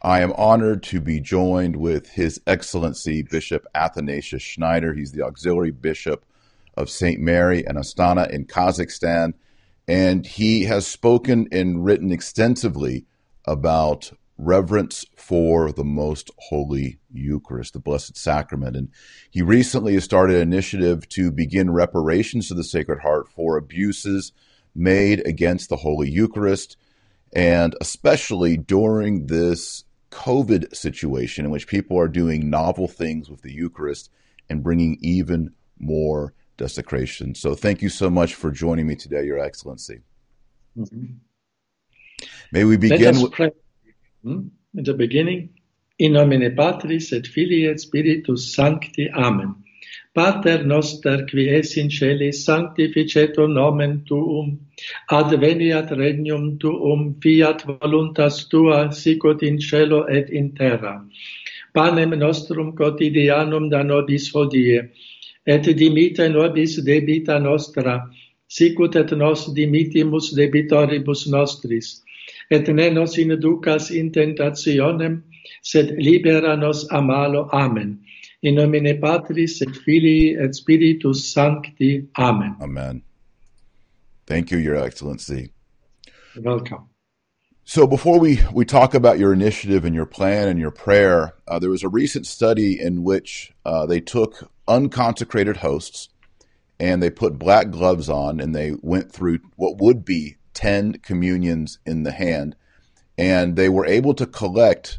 I am honored to be joined with His Excellency Bishop Athanasius Schneider. He's the Auxiliary Bishop of St. Mary and Astana in Kazakhstan, and he has spoken and written extensively about reverence for the Most Holy Eucharist, the Blessed Sacrament. And he recently has started an initiative to begin reparations to the Sacred Heart for abuses made against the Holy Eucharist, and especially during this COVID situation in which people are doing novel things with the Eucharist and bringing even more desecration. So thank you so much for joining me today, Your Excellency. Mm-hmm. May we begin Let us pray. In the beginning, in nomine Patris et Filii et Spiritus Sancti. Amen. Pater noster, qui es in celis, sanctificetur nomen tuum, adveniat regnum tuum, fiat voluntas tua, sicut in cielo et in terra. Panem nostrum quotidianum da nobis hodie, et dimite nobis debita nostra, sicut et nos dimitimus debitoribus nostris, et ne nos inducas in tentationem, sed libera nos a malo. Amen. In nomine Patris et Filii et Spiritus Sancti. Amen. Amen. Thank you, Your Excellency. You're welcome. So before we talk about your initiative and your plan and your prayer, there was a recent study in which they took unconsecrated hosts and they put black gloves on and they went through what would be 10 communions in the hand, and they were able to collect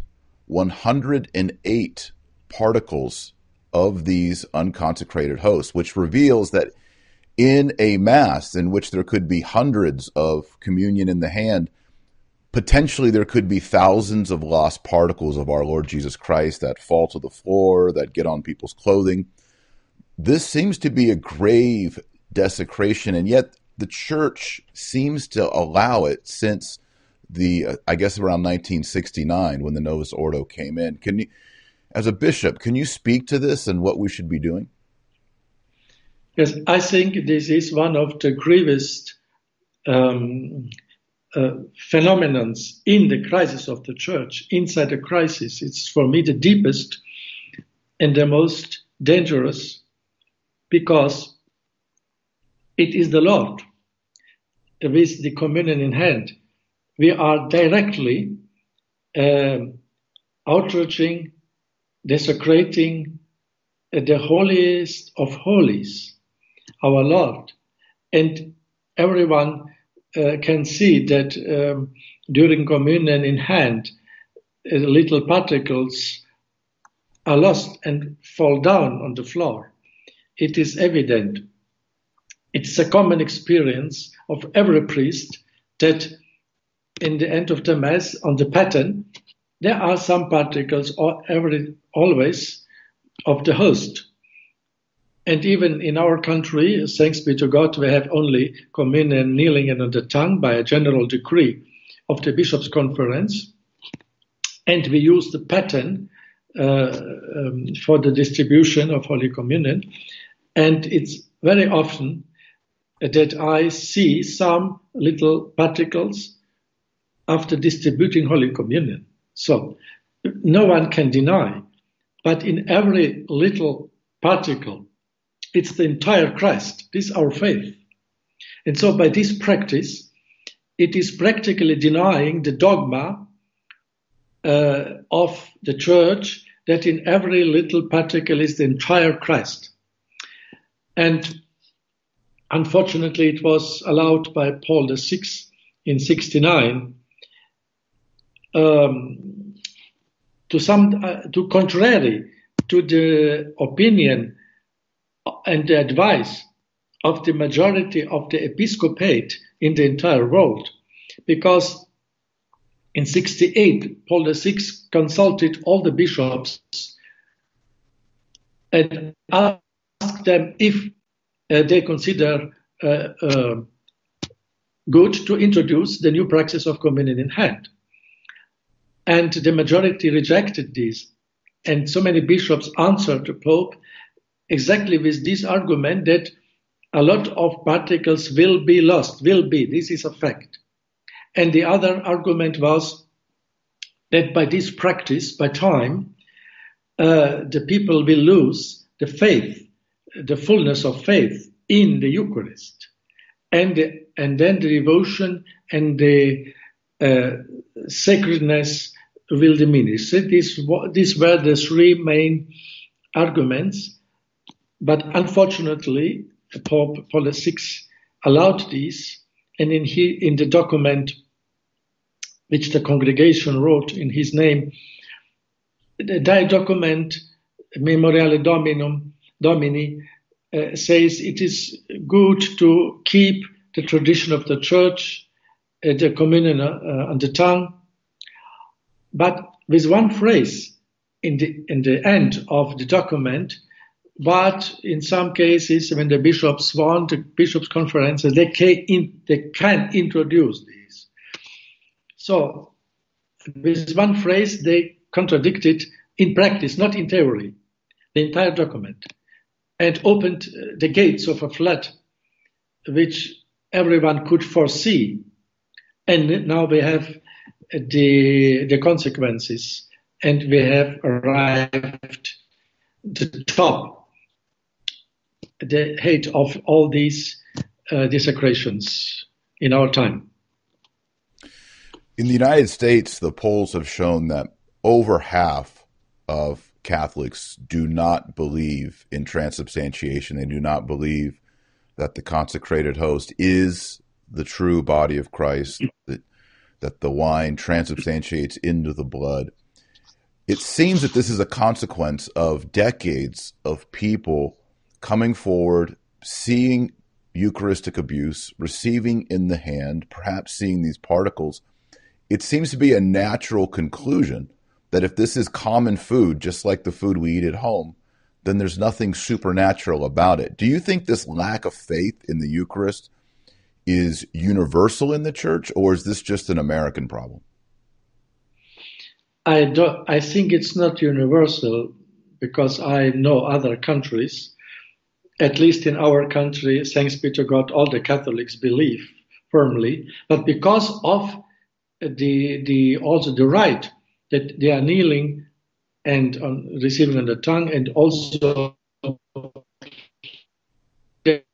108 particles of these unconsecrated hosts, which reveals that in a Mass in which there could be hundreds of communion in the hand, potentially there could be thousands of lost particles of our Lord Jesus Christ that fall to the floor, that get on people's clothing. This seems to be a grave desecration, and yet the Church seems to allow it since I guess around 1969 when the Novus Ordo came in. Can you, as a bishop, can you speak to this and what we should be doing? Yes, I think this is one of the gravest phenomenons in the crisis of the Church, inside the crisis. It's for me the deepest and the most dangerous, because it is the Lord with the communion in hand. We are directly outraging, desecrating the holiest of holies, our Lord. And everyone can see that during communion in hand, little particles are lost and fall down on the floor. It is evident. It's a common experience of every priest that in the end of the Mass, on the pattern, there are some particles always of the host. And even in our country, thanks be to God, we have only communion kneeling and on the tongue by a general decree of the Bishops' Conference. And we use the pattern for the distribution of Holy Communion. And it's very often that I see some little particles after distributing Holy Communion. So no one can deny, but in every little particle, it's the entire Christ. This is our faith. And so by this practice, it is practically denying the dogma of the Church that in every little particle is the entire Christ. And unfortunately, it was allowed by Paul VI in 1969 to contrary to the opinion and the advice of the majority of the episcopate in the entire world, because in 1968 Paul VI consulted all the bishops and asked them if they consider good to introduce the new practice of communion in hand. And the majority rejected this. And so many bishops answered the Pope exactly with this argument that a lot of particles will be lost, this is a fact. And the other argument was that by this practice, by time, the people will lose the faith, the fullness of faith in the Eucharist, and then the devotion and the sacredness will diminish. So these were the three main arguments, but unfortunately, Pope Paul VI allowed these, and in the document which the congregation wrote in his name, the document Memoriale Domini says it is good to keep the tradition of the Church, the communion on the tongue, but with one phrase in the end of the document. But in some cases, when the bishops want, the bishops' conferences, they can introduce these. So, with one phrase, they contradicted in practice, not in theory, the entire document, and opened the gates of a flood which everyone could foresee. And now we have the consequences, and we have arrived to the top, the height of all these desecrations in our time. In the United States, the polls have shown that over half of Catholics do not believe in transubstantiation. They do not believe that the consecrated host is the true body of Christ, that the wine transubstantiates into the blood. It seems that this is a consequence of decades of people coming forward, seeing Eucharistic abuse, receiving in the hand, perhaps seeing these particles. It seems to be a natural conclusion that if this is common food, just like the food we eat at home, then there's nothing supernatural about it. Do you think this lack of faith in the Eucharist is universal in the Church, or is this just an American problem? I think it's not universal, because I know other countries, at least in our country, thanks be to God, all the Catholics believe firmly, but because of also the rite that they are kneeling and receiving on the tongue, and also the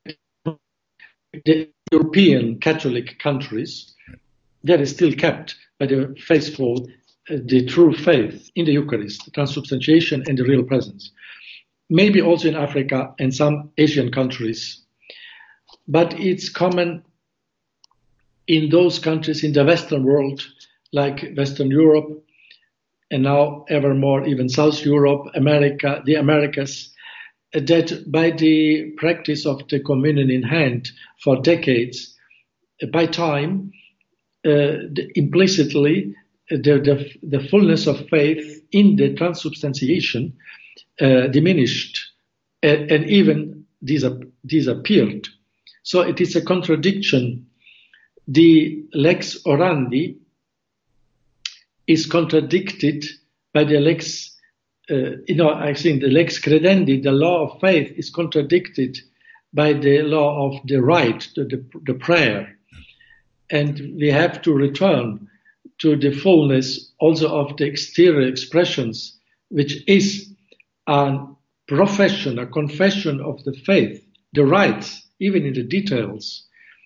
European Catholic countries, that is still kept by the faithful, the true faith in the Eucharist, the transubstantiation and the real presence. Maybe also in Africa and some Asian countries. But it's common in those countries in the Western world, like Western Europe, and now ever more even South Europe, America, the Americas, that by the practice of the communion in hand for decades, by time, implicitly, the fullness of faith in the transubstantiation diminished and even disappeared. So it is a contradiction. The lex orandi is contradicted by the lex, I think the lex credendi, the law of faith, is contradicted by the law of the rite, the prayer. And we have to return to the fullness also of the exterior expressions, which is a profession, a confession of the faith, the rites, even in the details,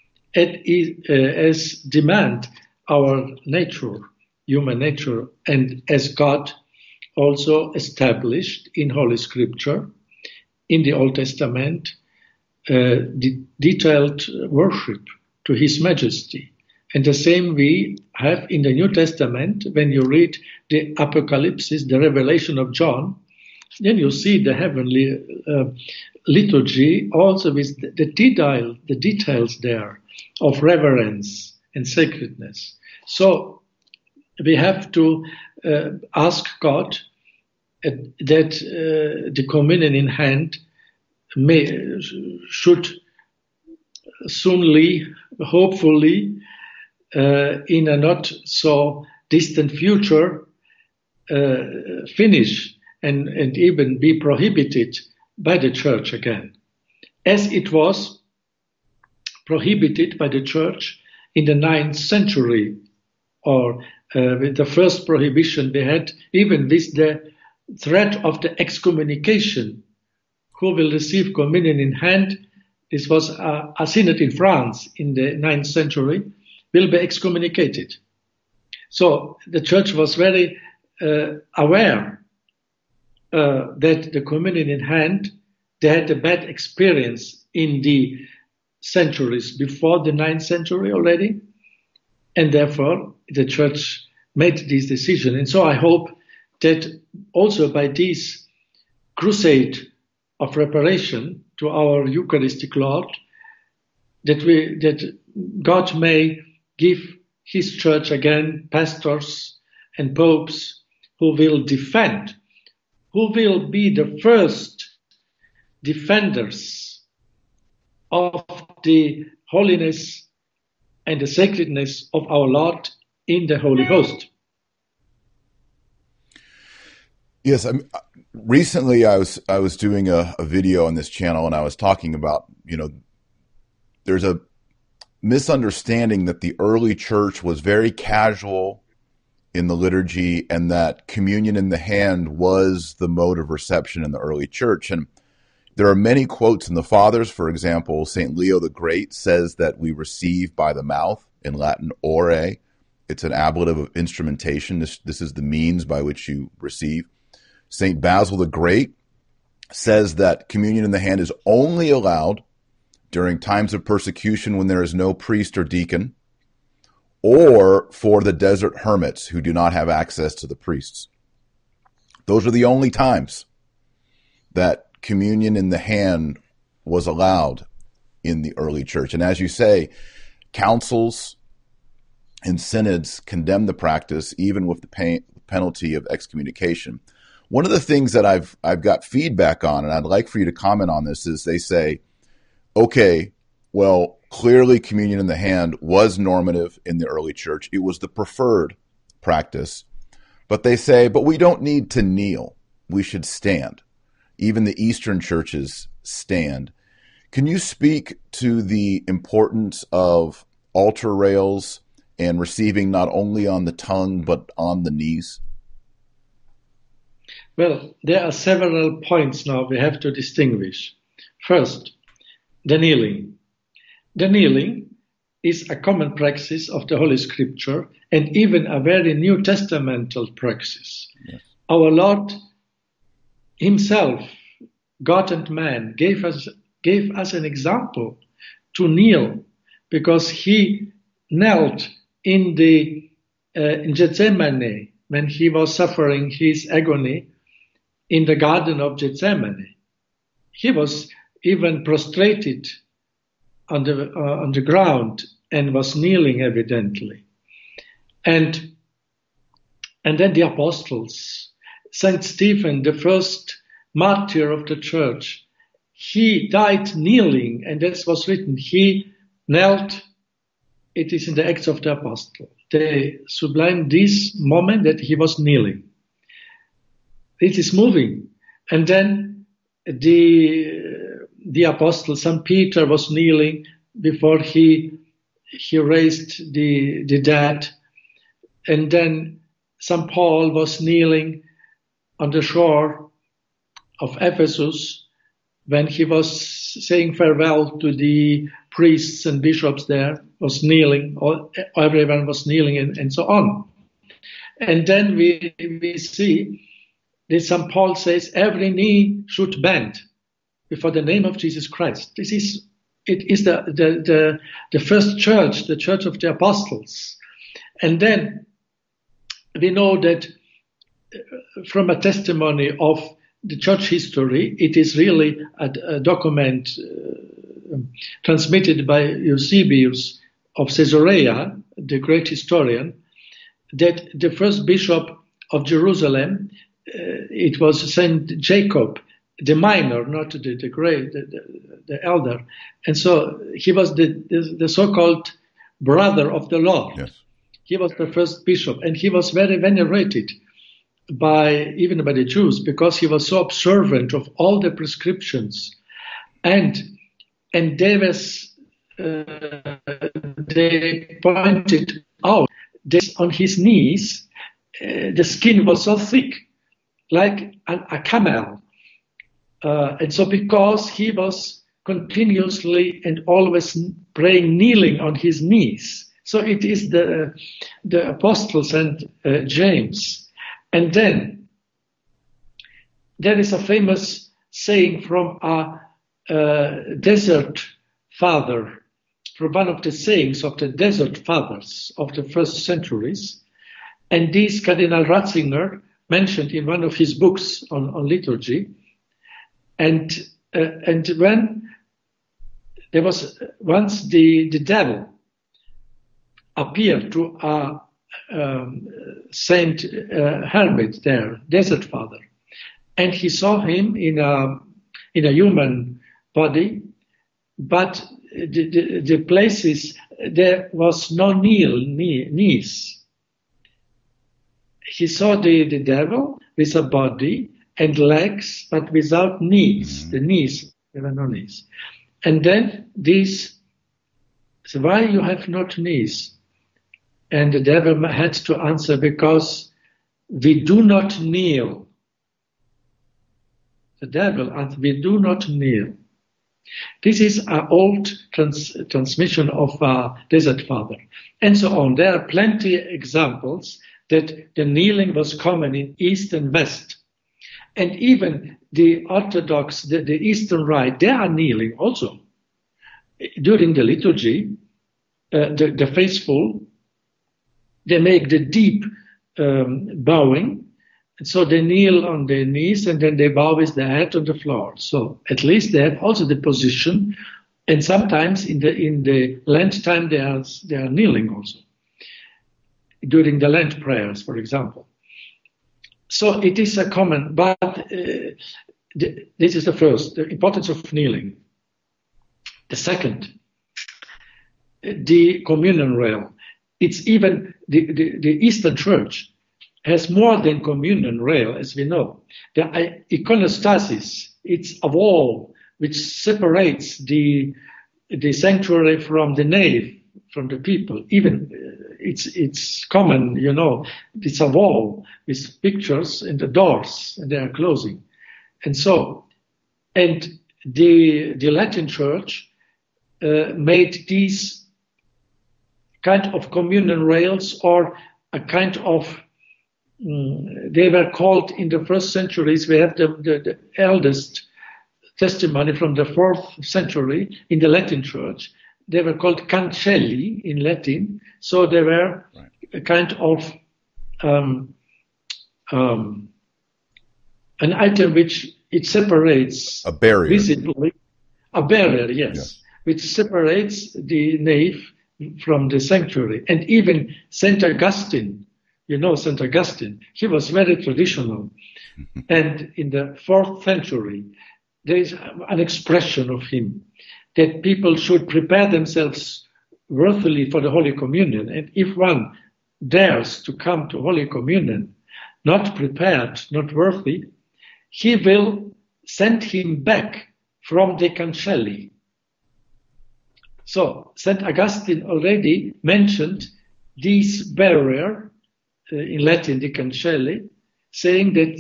as demand our nature, human nature, and as God also established in Holy Scripture, in the Old Testament, the detailed worship to His Majesty. And the same we have in the New Testament. When you read the Apocalypse, the revelation of John, then you see the heavenly liturgy also with the details there of reverence and sacredness. So we have to ask God that the communion in hand should soonly, hopefully, in a not so distant future, finish and even be prohibited by the Church again, as it was prohibited by the Church in the 9th century, or with the first prohibition they had, even with the threat of the excommunication. Who will receive communion in hand? This was a synod in France in the 9th century, will be excommunicated. So the church was very aware that the communion in hand, they had a bad experience in the centuries before the 9th century already, and therefore the church made this decision. And so I hope that also by this crusade of reparation to our Eucharistic Lord, that God may give His church again pastors and popes who will defend, who will be the first defenders of the holiness and the sacredness of our Lord in the Holy Host. Yes, recently I was doing a video on this channel, and I was talking about, there's a misunderstanding that the early church was very casual in the liturgy, and that communion in the hand was the mode of reception in the early church. And there are many quotes in the Fathers. For example, St. Leo the Great says that we receive by the mouth, in Latin ore. It's an ablative of instrumentation. This is the means by which you receive. St. Basil the Great says that communion in the hand is only allowed during times of persecution when there is no priest or deacon, or for the desert hermits who do not have access to the priests. Those are the only times that communion in the hand was allowed in the early church. And as you say, councils and synods condemn the practice, even with the penalty of excommunication. One of the things that I've got feedback on, and I'd like for you to comment on this, is they say, okay, well, clearly communion in the hand was normative in the early church. It was the preferred practice. But they say, but we don't need to kneel. We should stand. Even the Eastern churches stand. Can you speak to the importance of altar rails and receiving not only on the tongue, but on the knees? Well, there are several points now we have to distinguish. First, the kneeling. The kneeling is a common praxis of the Holy Scripture, and even a very New Testamental praxis. Yes. Our Lord Himself, God and man, gave us an example to kneel, because He knelt in Gethsemane when He was suffering His agony in the Garden of Gethsemane. He was even prostrated on the ground and was kneeling evidently. And then the apostles, Saint Stephen, the first martyr of the church, he died kneeling, and this was written. He knelt. It is in the Acts of the Apostle. They sublime this moment that he was kneeling. It is moving. And then the apostle, St. Peter, was kneeling before he raised the dead. And then St. Paul was kneeling on the shore of Ephesus when he was saying farewell to the priests and bishops there, was kneeling, everyone was kneeling, and so on. And then we see that St. Paul says every knee should bend before the name of Jesus Christ. It is the first church, the church of the apostles. And then we know that from a testimony of the church history, it is really a document transmitted by Eusebius of Caesarea, the great historian, that the first bishop of Jerusalem, it was Saint Jacob, the minor, not the great, the elder. And so he was the so-called brother of the Lord. Yes. He was the first bishop, and he was very venerated even by the Jews, because he was so observant of all the prescriptions, and they pointed out this on his knees, the skin was so thick, like a camel. And so because he was continuously and always praying kneeling on his knees, so it is the Apostle St. James. And then there is a famous saying from a desert father, from one of the sayings of the desert fathers of the first centuries. And this Cardinal Ratzinger mentioned in one of his books on liturgy. And when there was once the devil appeared to a Saint Hermit there, desert father, and he saw him in a human body, but the places there was no knees. He saw the devil with a body and legs, but without knees. The knees, there were no knees. And then this, so why you have not knees? And the devil had to answer, because we do not kneel. The devil answered, we do not kneel. This is an old transmission of Desert Father. And so on. There are plenty of examples that the kneeling was common in East and West. And even the Orthodox, the Eastern Rite, they are kneeling also. During the liturgy, the faithful, they make the deep bowing. And so they kneel on their knees and then they bow with their head on the floor. So at least they have also the position. And sometimes in the Lent time, they are kneeling also. During the Lent prayers, for example. So it is a common, but this is the first, the importance of kneeling. The second, the communion rail. It's even the Eastern Church has more than communion rail, as we know. The iconostasis, it's a wall which separates the sanctuary from the nave, from the people. Even it's common, you know, it's a wall with pictures and the doors, and they are closing. And so, and the Latin Church made these kind of communion rails, or a kind of, they were called in the first centuries, we have the eldest testimony from the 4th century in the Latin Church. They were called cancelli in Latin, so they were a kind of an item which it separates a barrier, visibly, a barrier, yes, which separates the nave from the sanctuary. And even Saint Augustine, you know Saint Augustine, he was very traditional. And in the 4th century, there is an expression of him that people should prepare themselves worthily for the Holy Communion. And if one dares to come to Holy Communion, not prepared, not worthy, he will send him back from the cancelli. So St. Augustine already mentioned this barrier, in Latin, the cancelli, saying that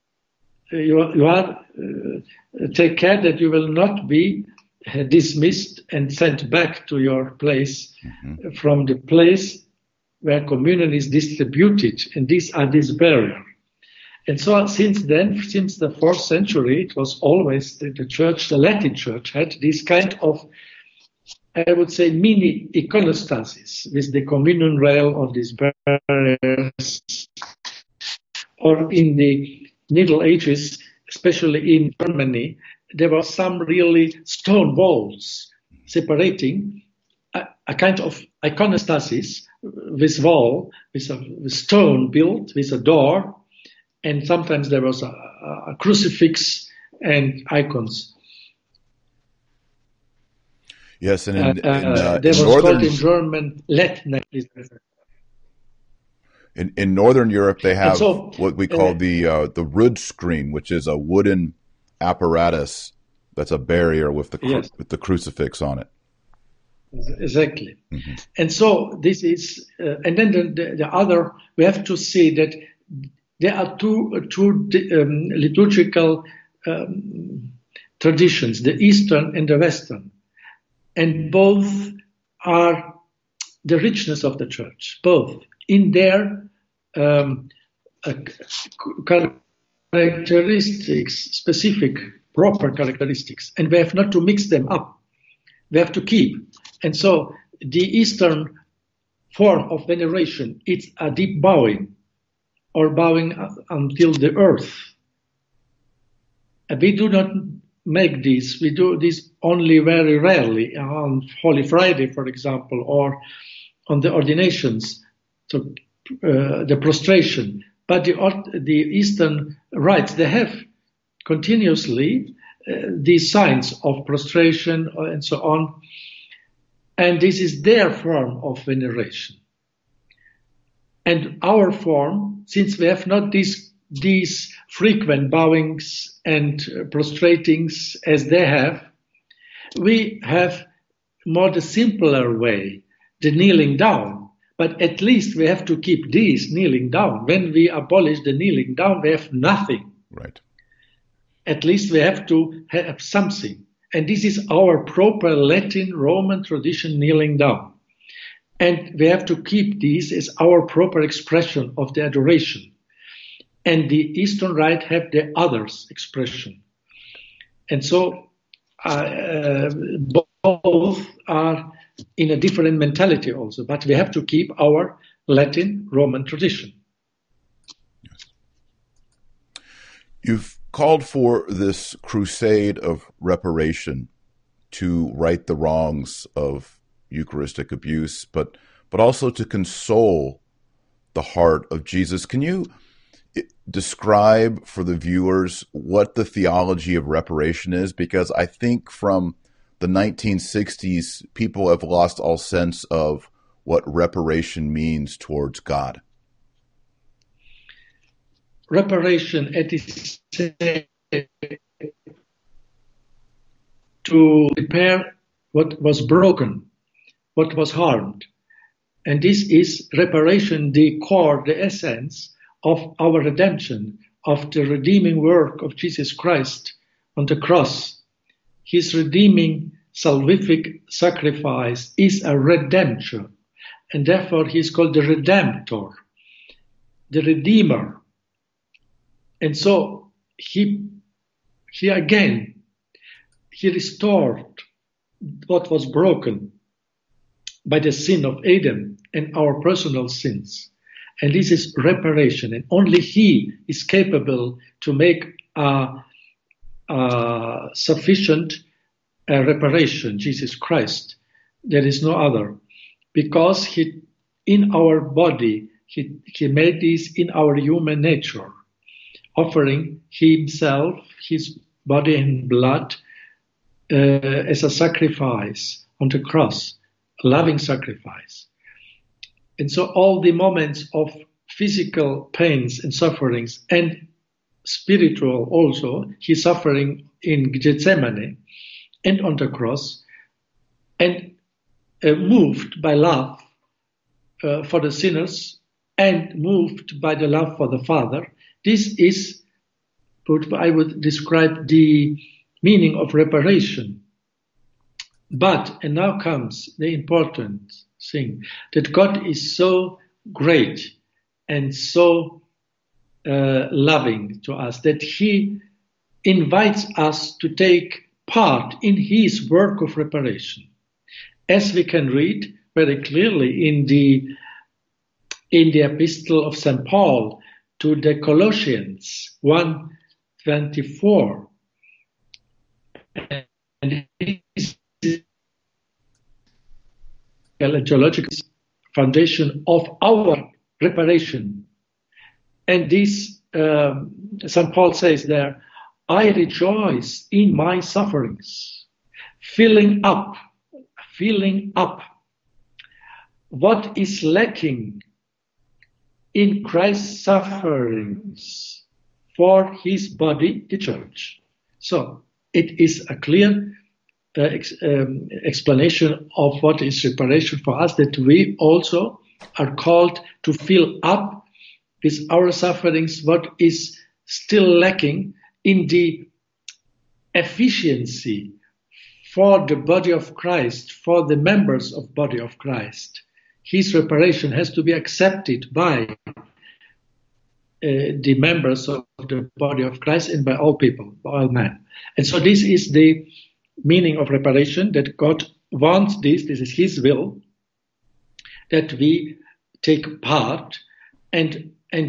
take care that you will not be dismissed and sent back to your place from the place where communion is distributed, and these are this barrier. And so since then, since the 4th century, it was always the church, the Latin Church, had this kind of, I would say, mini iconostasis with the communion rail of these barriers. Or in the Middle Ages, especially in Germany, there were some really stone walls separating a kind of iconostasis with wall, with stone built, with a door, and sometimes there was a crucifix and icons. Yes, and there was called in German Lettner. In Northern Europe, they have what we call the Rüdscreen, which is a wooden apparatus that's a barrier with the crucifix on it. Exactly. Mm-hmm. And so this is, and then the other, we have to see that there are two liturgical traditions, the Eastern and the Western, and both are the richness of the Church, both in their characteristics, specific, proper characteristics, and we have not to mix them up. We have to keep. And so the Eastern form of veneration, it's a deep bowing, or bowing until the earth. And we do not make this. We do this only very rarely on Holy Friday, for example, or on the ordinations, so the prostration. But the Eastern rites, they have continuously these signs of prostration and so on. And this is their form of veneration. And our form, since we have not these frequent bowings and prostratings as they have, we have more the simpler way, the kneeling down. But at least we have to keep this kneeling down. When we abolish the kneeling down, we have nothing. Right. At least we have to have something. And this is our proper Latin Roman tradition, kneeling down. And we have to keep this as our proper expression of the adoration. And the Eastern Rite have the others expression. And so both are in a different mentality also, but we have to keep our Latin Roman tradition. Yes. You've called for this crusade of reparation to right the wrongs of Eucharistic abuse, but also to console the heart of Jesus. Can you describe for the viewers what the theology of reparation is? Because I think from the 1960s, people have lost all sense of what reparation means towards God. Reparation, it is to repair what was broken, what was harmed. And this is reparation, the core, the essence of our redemption, of the redeeming work of Jesus Christ on the cross. His redeeming salvific sacrifice is a redemption, and therefore he is called the Redemptor, the Redeemer. And so he restored what was broken by the sin of Adam and our personal sins. And this is reparation, and only he is capable to make a sufficient reparation, Jesus Christ. There is no other. Because he, in our body, he made this in our human nature, offering himself, his body and blood, as a sacrifice on the cross, a loving sacrifice. And so all the moments of physical pains and sufferings and spiritual also, he's suffering in Gethsemane and on the cross, and moved by love for the sinners and moved by the love for the Father. This is what I would describe the meaning of reparation. But, and now comes the important thing, that God is so great and so loving to us that he invites us to take part in his work of reparation. As we can read very clearly in the epistle of St. Paul to the Colossians 1:24. And this is a geological foundation of our reparation. And this, St. Paul says there, I rejoice in my sufferings, filling up what is lacking in Christ's sufferings for his body, the church. So it is a clear explanation of what is reparation for us, that we also are called to fill up with our sufferings what is still lacking in the efficiency for the body of Christ, for the members of body of Christ. His reparation has to be accepted by the members of the body of Christ and by all people, by all men. And so this is the meaning of reparation, that God wants this is His will, that we take part and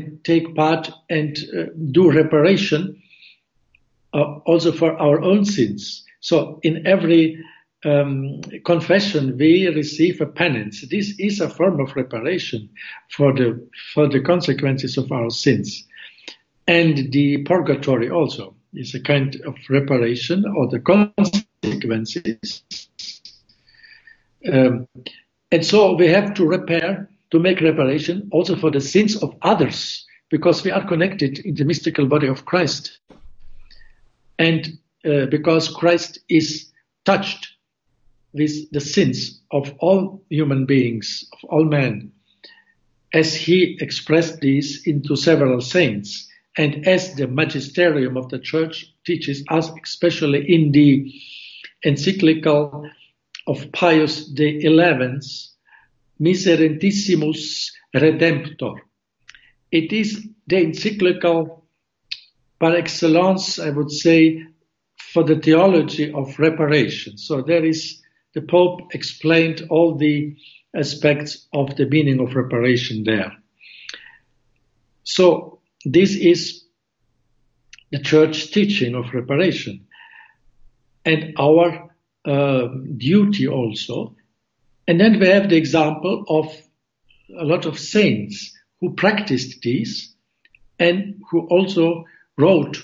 do reparation also for our own sins. So in every confession we receive a penance. This is a form of reparation for the consequences of our sins. And the purgatory also is a kind of reparation or the consequences. And so we have to make reparation also for the sins of others, because we are connected in the mystical body of Christ. And because Christ is touched with the sins of all human beings, of all men, as He expressed these into several saints, and as the magisterium of the Church teaches us, especially in the encyclical of Pius XI, Miserentissimus Redemptor. It is the encyclical par excellence, I would say, for the theology of reparation. So the Pope explained all the aspects of the meaning of reparation there. So this is the Church teaching of reparation, and our duty also. And then we have the example of a lot of saints who practiced this and who also wrote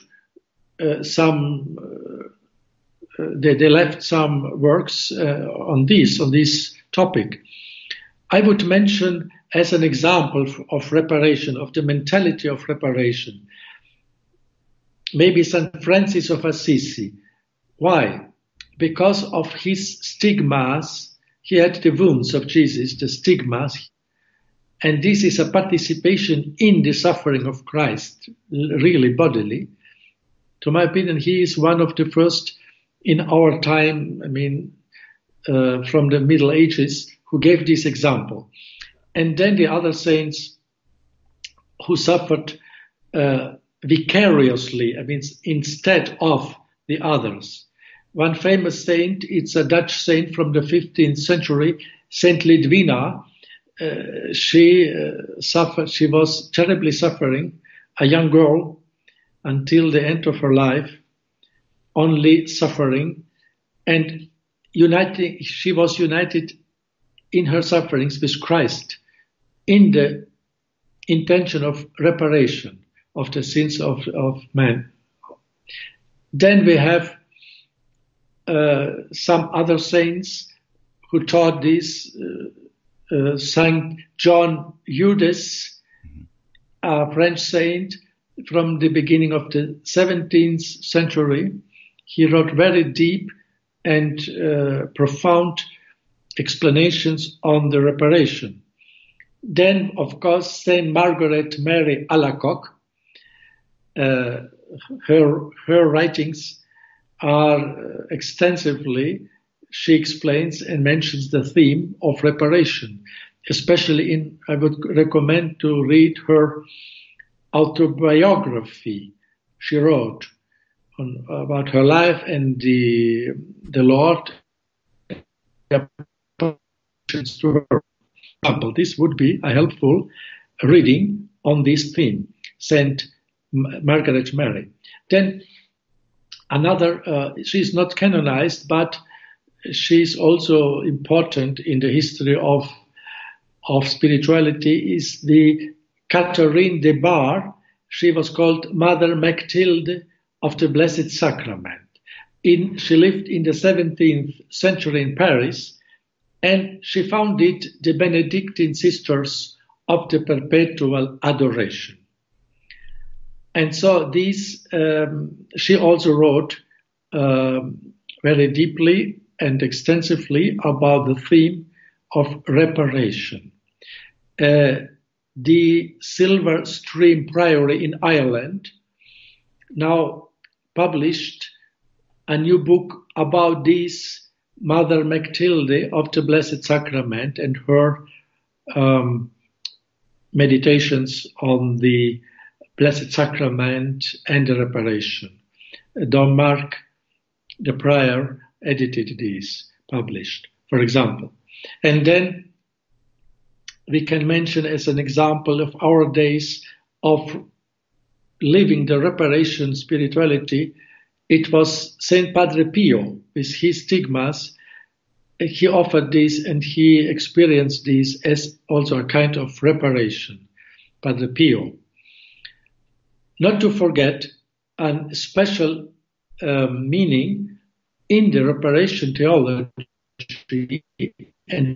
they left some works on this topic. I would mention as an example of reparation, of the mentality of reparation, maybe St. Francis of Assisi. Why? Because of his stigmas. He had the wounds of Jesus, the stigmas, and this is a participation in the suffering of Christ, really bodily. To my opinion, he is one of the first in our time, from the Middle Ages, who gave this example. And then the other saints who suffered vicariously, instead of the others. One famous saint, it's a Dutch saint from the 15th century, Saint Lidwina. She was terribly suffering, a young girl, until the end of her life, only suffering, and she was united in her sufferings with Christ in the intention of reparation of the sins of man. Then we have some other saints who taught this. Saint John Eudes, a French saint from the beginning of the 17th century. He wrote very deep and profound explanations on the reparation. Then, of course, Saint Margaret Mary Alacoque. Her writings are extensively, she explains and mentions the theme of reparation, especially I would recommend to read her autobiography she wrote about her life and the Lord. To her example, this would be a helpful reading on this theme, Saint Margaret Mary. Then another, she's not canonized, but she's also important in the history of spirituality, is the Catherine de Bar. She was called Mother Mactilde of the Blessed Sacrament. She lived in the 17th century in Paris, and she founded the Benedictine Sisters of the Perpetual Adoration. And so she also wrote very deeply and extensively about the theme of reparation. The Silver Stream Priory in Ireland now published a new book about this Mother Mactilde of the Blessed Sacrament and her meditations on the Blessed Sacrament and the reparation. Don Mark, the prior, edited this, published, for example. And then we can mention as an example of our days of living the reparation spirituality, it was Saint Padre Pio with his stigmas. He offered this and he experienced this as also a kind of reparation, Padre Pio. Not to forget a special meaning in the reparation theology and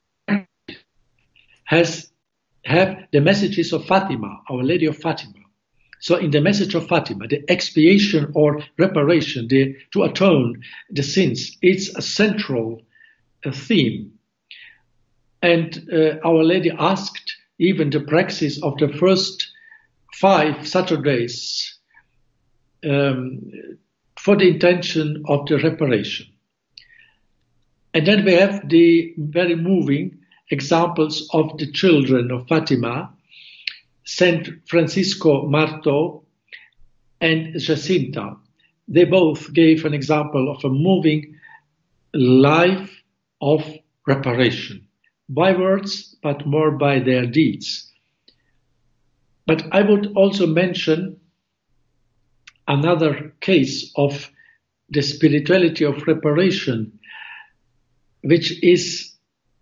have the messages of Fatima, Our Lady of Fatima. So in the message of Fatima, the expiation or reparation, to atone the sins, it's a central theme. And Our Lady asked even the praxis of the first 5 Saturdays for the intention of the reparation. And then we have the very moving examples of the children of Fatima, Saint Francisco Marto and Jacinta. They both gave an example of a moving life of reparation, by words, but more by their deeds. But I would also mention another case of the spirituality of reparation, which is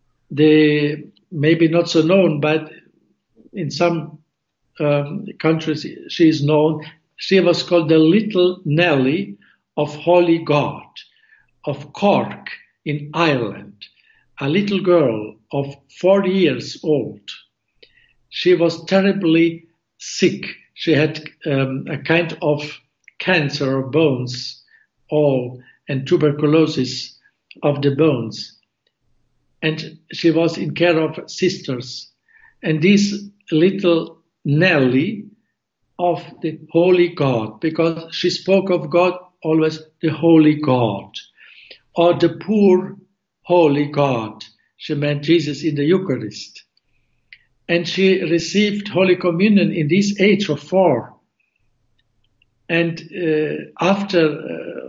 maybe not so known, but in some countries she is known. She was called the Little Nelly of Holy God of Cork in Ireland, a little girl of 4 years old. She was terribly sick. She had a kind of cancer of bones, and tuberculosis of the bones. And she was in care of sisters. And this little Nelly of the Holy God, because she spoke of God always the Holy God, or the poor Holy God. She meant Jesus in the Eucharist. And she received Holy Communion in this age of 4. And after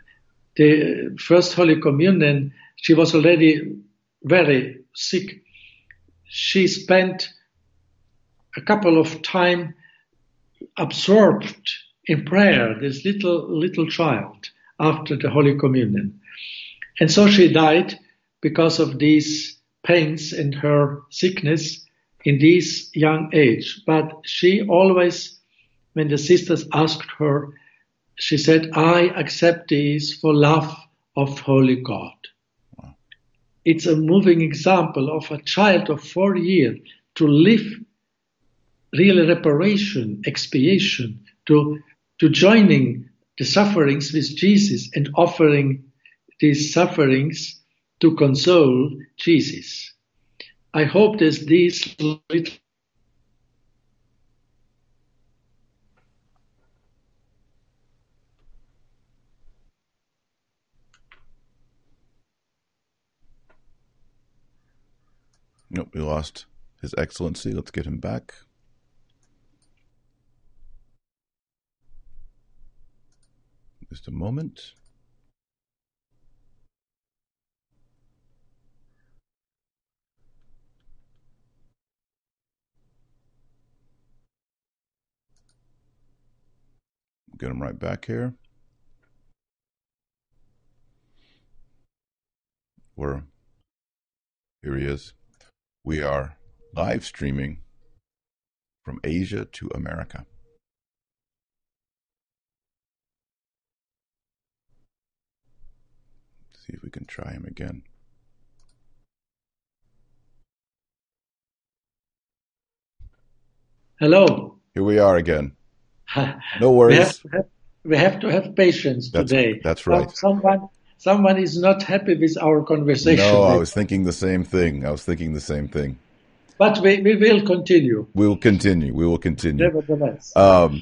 the first Holy Communion, she was already very sick. She spent a couple of time absorbed in prayer, this little child, after the Holy Communion. And so she died because of these pains and her sickness in this young age. But she always, when the sisters asked her, she said, I accept this for love of Holy God. Wow. It's a moving example of a child of 4 years to live real reparation, expiation, to joining the sufferings with Jesus and offering these sufferings to console Jesus. I hope that these little Nope, we lost His Excellency. Let's get him back. Just a moment. Get him right back here. Here he is. We are live streaming from Asia to America. Let's see if we can try him again. Hello. Here we are again. No worries. We have to have patience today. That's right. someone is not happy with our conversation. No, I was thinking the same thing. But we will continue. We will continue. Nevertheless.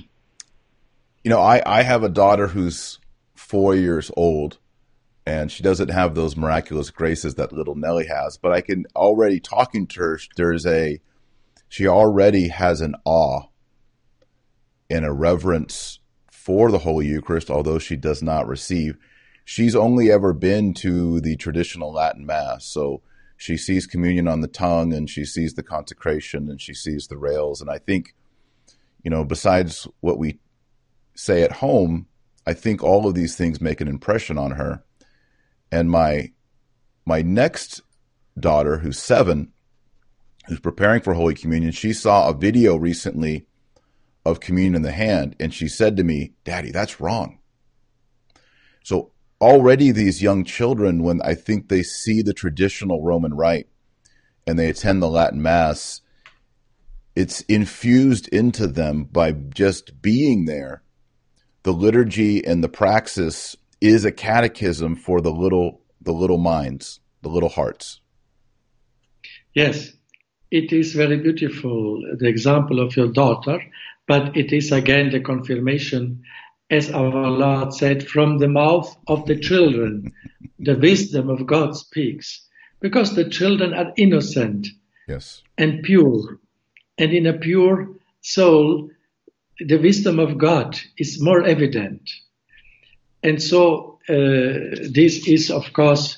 I have a daughter who's 4 years old, and she doesn't have those miraculous graces that little Nellie has. But I can already, talking to her, she already has an awe and a reverence for the Holy Eucharist, although she does not receive. She's only ever been to the traditional Latin Mass, so she sees communion on the tongue, and she sees the consecration, and she sees the rails. And I think, besides what we say at home, I think all of these things make an impression on her. And my next daughter, who's 7, who's preparing for Holy Communion, she saw a video recently of communion in the hand, and she said to me, "Daddy, that's wrong." So already these young children, when I think they see the traditional Roman rite and they attend the Latin Mass, it's infused into them by just being there. The liturgy and the praxis is a catechism for the little minds, the little hearts. Yes, it is very beautiful, the example of your daughter, but it is again the confirmation, as our Lord said, from the mouth of the children, the wisdom of God speaks, because the children are innocent, yes, and pure, and in a pure soul, the wisdom of God is more evident. And so this is, of course,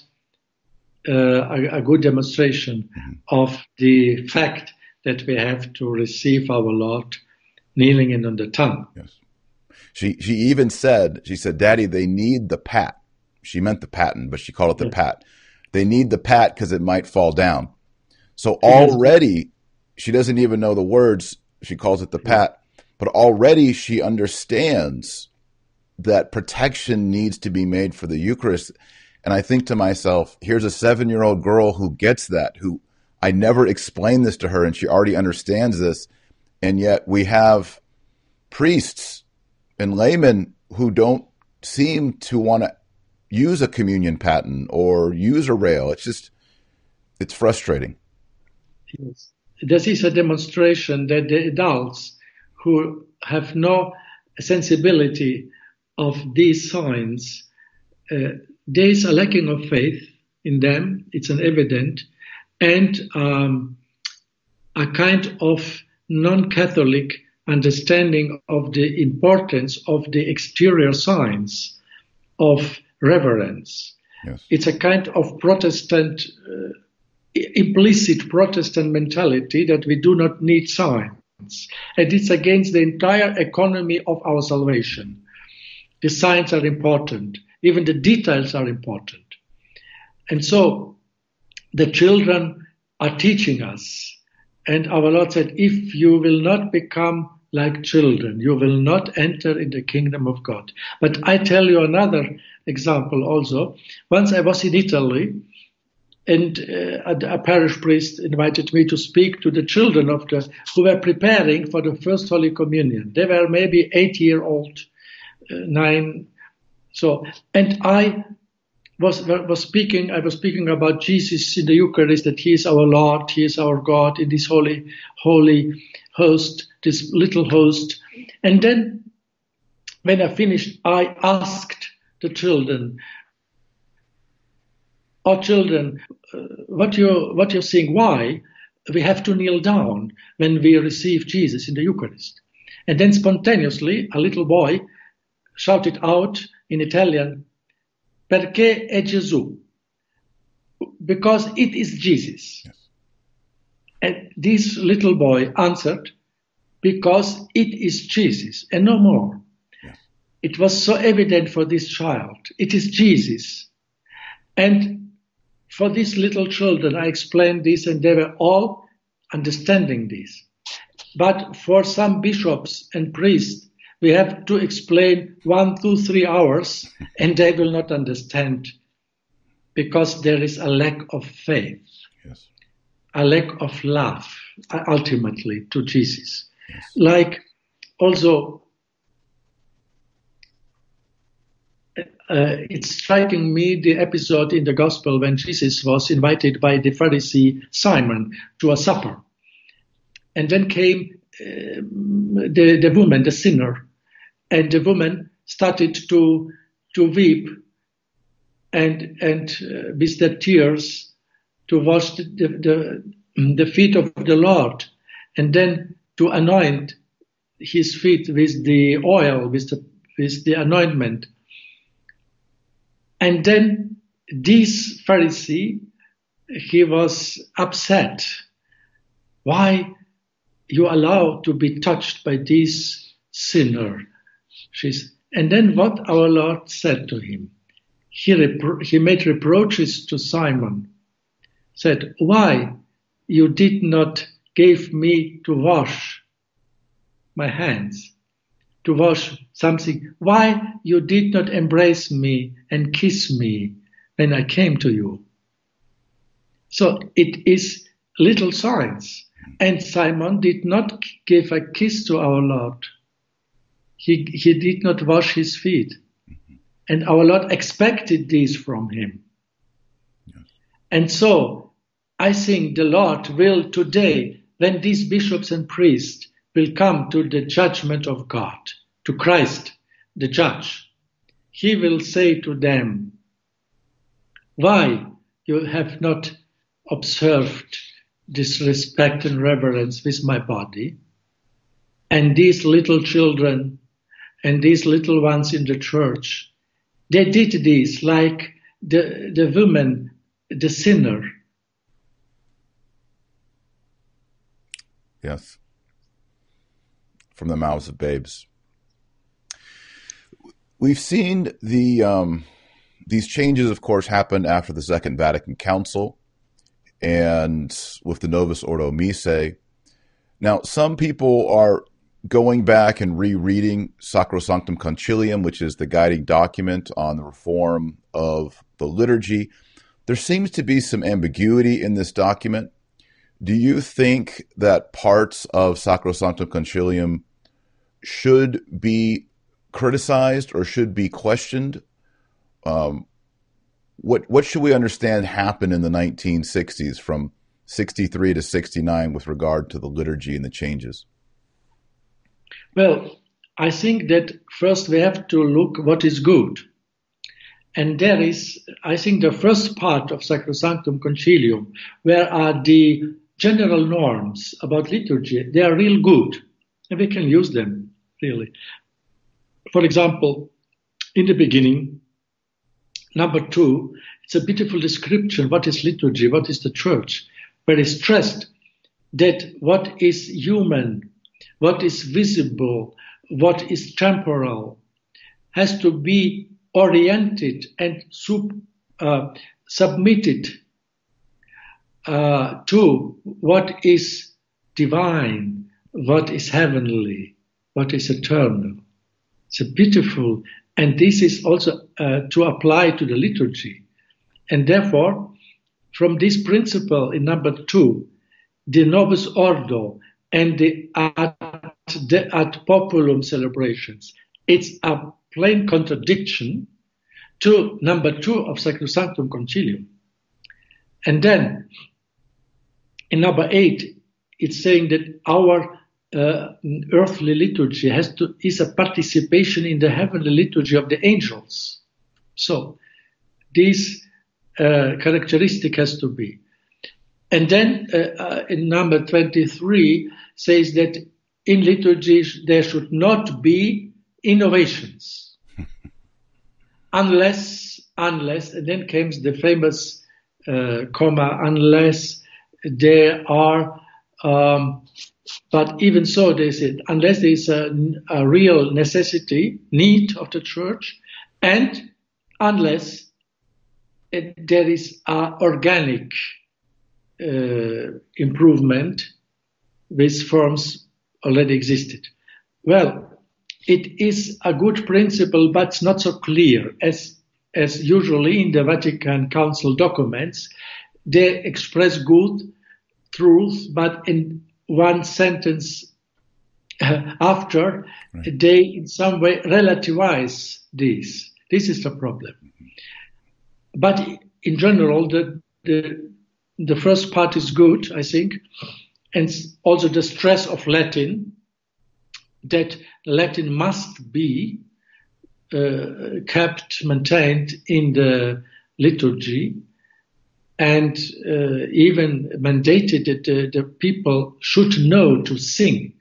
a good demonstration of the fact that we have to receive our Lord kneeling in on the tongue. Yes. She even said, "Daddy, they need the pat." She meant the paten, but she called it the pat. They need the pat because it might fall down. So already, she doesn't even know the words. She calls it the pat, but already she understands that protection needs to be made for the Eucharist. And I think to myself, here's a 7-year-old girl who gets that, who I never explained this to her, and she already understands this. And yet we have priests and laymen who don't seem to want to use a communion paten or use a rail. It's frustrating. Yes. This is a demonstration that the adults who have no sensibility of these signs, there is a lacking of faith in them, it's an evident, and a kind of non-Catholic understanding of the importance of the exterior signs of reverence. Yes. It's a kind of Protestant, implicit Protestant mentality that we do not need signs. And it's against the entire economy of our salvation. The signs are important. Even the details are important. And so the children are teaching us. And our Lord said, if you will not become like children, you will not enter in the kingdom of God. But I tell you another example also. Once I was in Italy, and a parish priest invited me to speak to the children who were preparing for the first Holy Communion. They were maybe 8-year-old, 9. So, and I was speaking about Jesus in the Eucharist, that He is our Lord, He is our God in this holy host, this little host. And then when I finished, I asked the children, "Oh, children, what you're saying, why we have to kneel down when we receive Jesus in the Eucharist?" And then spontaneously, a little boy shouted out in Italian, "Perché è Gesù?" Because it is Jesus. Yes. And this little boy answered, "Because it is Jesus, and no more." Yes. It was so evident for this child. It is Jesus. And for these little children, I explained this, and they were all understanding this. But for some bishops and priests, we have to explain 1, 2, 3 hours, and they will not understand, because there is a lack of faith, yes, a lack of love, ultimately, to Jesus. Yes. Like also, it's striking me the episode in the Gospel when Jesus was invited by the Pharisee Simon to a supper. And then came the woman, the sinner, and the woman started to weep and with the tears to wash the feet of the Lord, and then to anoint his feet with the oil, with the anointment. And then this Pharisee, he was upset. Why you allow to be touched by this sinner? And then what our Lord said to him, he made reproaches to Simon, said, why you did not give me to wash my hands, to wash something? Why you did not embrace me and kiss me when I came to you? So it is little signs. And Simon did not give a kiss to our Lord. He did not wash his feet. And our Lord expected this from him. Yes. And so I think the Lord will today, when these bishops and priests will come to the judgment of God, to Christ, the judge, he will say to them, why you have not observed this respect and reverence with my body? And these little children and these little ones in the church, they did this like the woman, the sinner. Yes. From the mouths of babes. We've seen these changes, of course, happen after the Second Vatican Council and with the Novus Ordo Missae. Now, some people are going back and rereading Sacrosanctum Concilium, which is the guiding document on the reform of the liturgy. There seems to be some ambiguity in this document. Do you think that parts of Sacrosanctum Concilium should be criticized or should be questioned? What should we understand happened in the 1960s from 63 to 69 with regard to the liturgy and the changes? Well, I think that first we have to look what is good. And there is, I think, the first part of Sacrosanctum Concilium, where are the general norms about liturgy. They are real good, and we can use them, really. For example, in the beginning, number 2, it's a beautiful description. What is liturgy? What is the church? Where is stressed that what is human, what is visible, what is temporal, has to be oriented and submitted to what is divine, what is heavenly, what is eternal. It's a beautiful, and this is also to apply to the liturgy. And therefore, from this principle in number 2, the Novus Ordo and the ad populum celebrations, it's a plain contradiction to number 2 of Sacrosanctum Concilium. And then in number 8, it's saying that our earthly liturgy is a participation in the heavenly liturgy of the angels. So this characteristic has to be. And then in number 23 says that in liturgy there should not be innovations unless, and then comes the famous comma, unless there are, but even so, they said, unless there is a real necessity, need of the church, and unless there is an organic improvement with forms already existed. Well, it is a good principle, but it's not so clear as usually in the Vatican Council documents. They express good truth, but in one sentence after, they in some way relativize this. This is the problem. But in general, the first part is good, I think, and also the stress of Latin, that Latin must be kept, maintained in the liturgy, and even mandated that the people should know to sing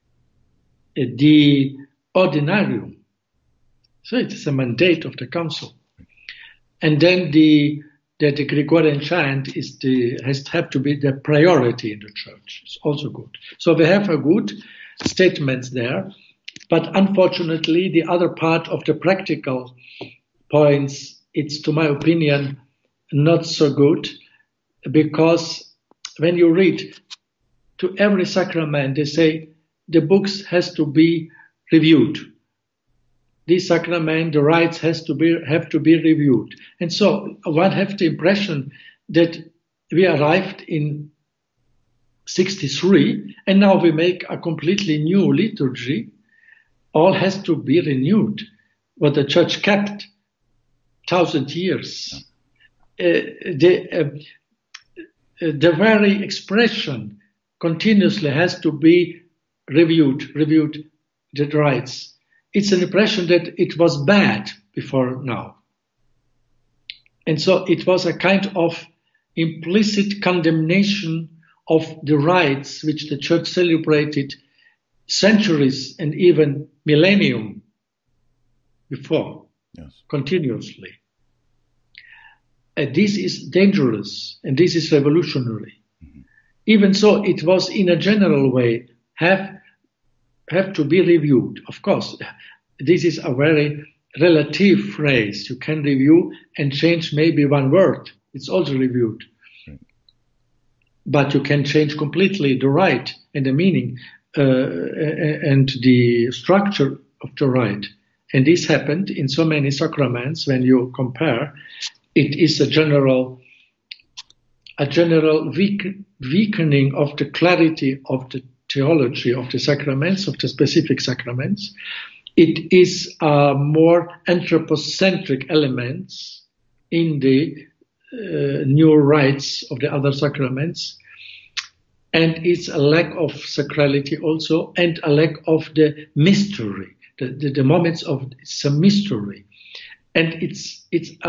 the ordinarium. So it is a mandate of the council. And then the Gregorian chant have to be the priority in the church. It's also good. So we have a good statements there, but unfortunately the other part of the practical points, it's, to my opinion, not so good, because when you read to every sacrament, they say the books has to be reviewed. This sacrament, the rites have to be reviewed. And so one has the impression that we arrived in 63 and now we make a completely new liturgy. All has to be renewed. What the church kept 1,000 years. The very expression continuously has to be reviewed, the rites. It's an impression that it was bad before now. And so it was a kind of implicit condemnation of the rites which the church celebrated centuries and even millennium before, yes, continuously. This is dangerous and this is revolutionary. Mm-hmm. Even so, it was in a general way have to be reviewed. Of course, this is a very relative phrase. You can review and change maybe one word. It's also reviewed. Right. But you can change completely the rite and the meaning and the structure of the rite. And this happened in so many sacraments when you compare. It is a general weakening of the clarity of the theology of the sacraments, of the specific sacraments. It is more anthropocentric elements in the new rites of the other sacraments. And it's a lack of sacrality also, and a lack of the mystery, the moments of some mystery. And it's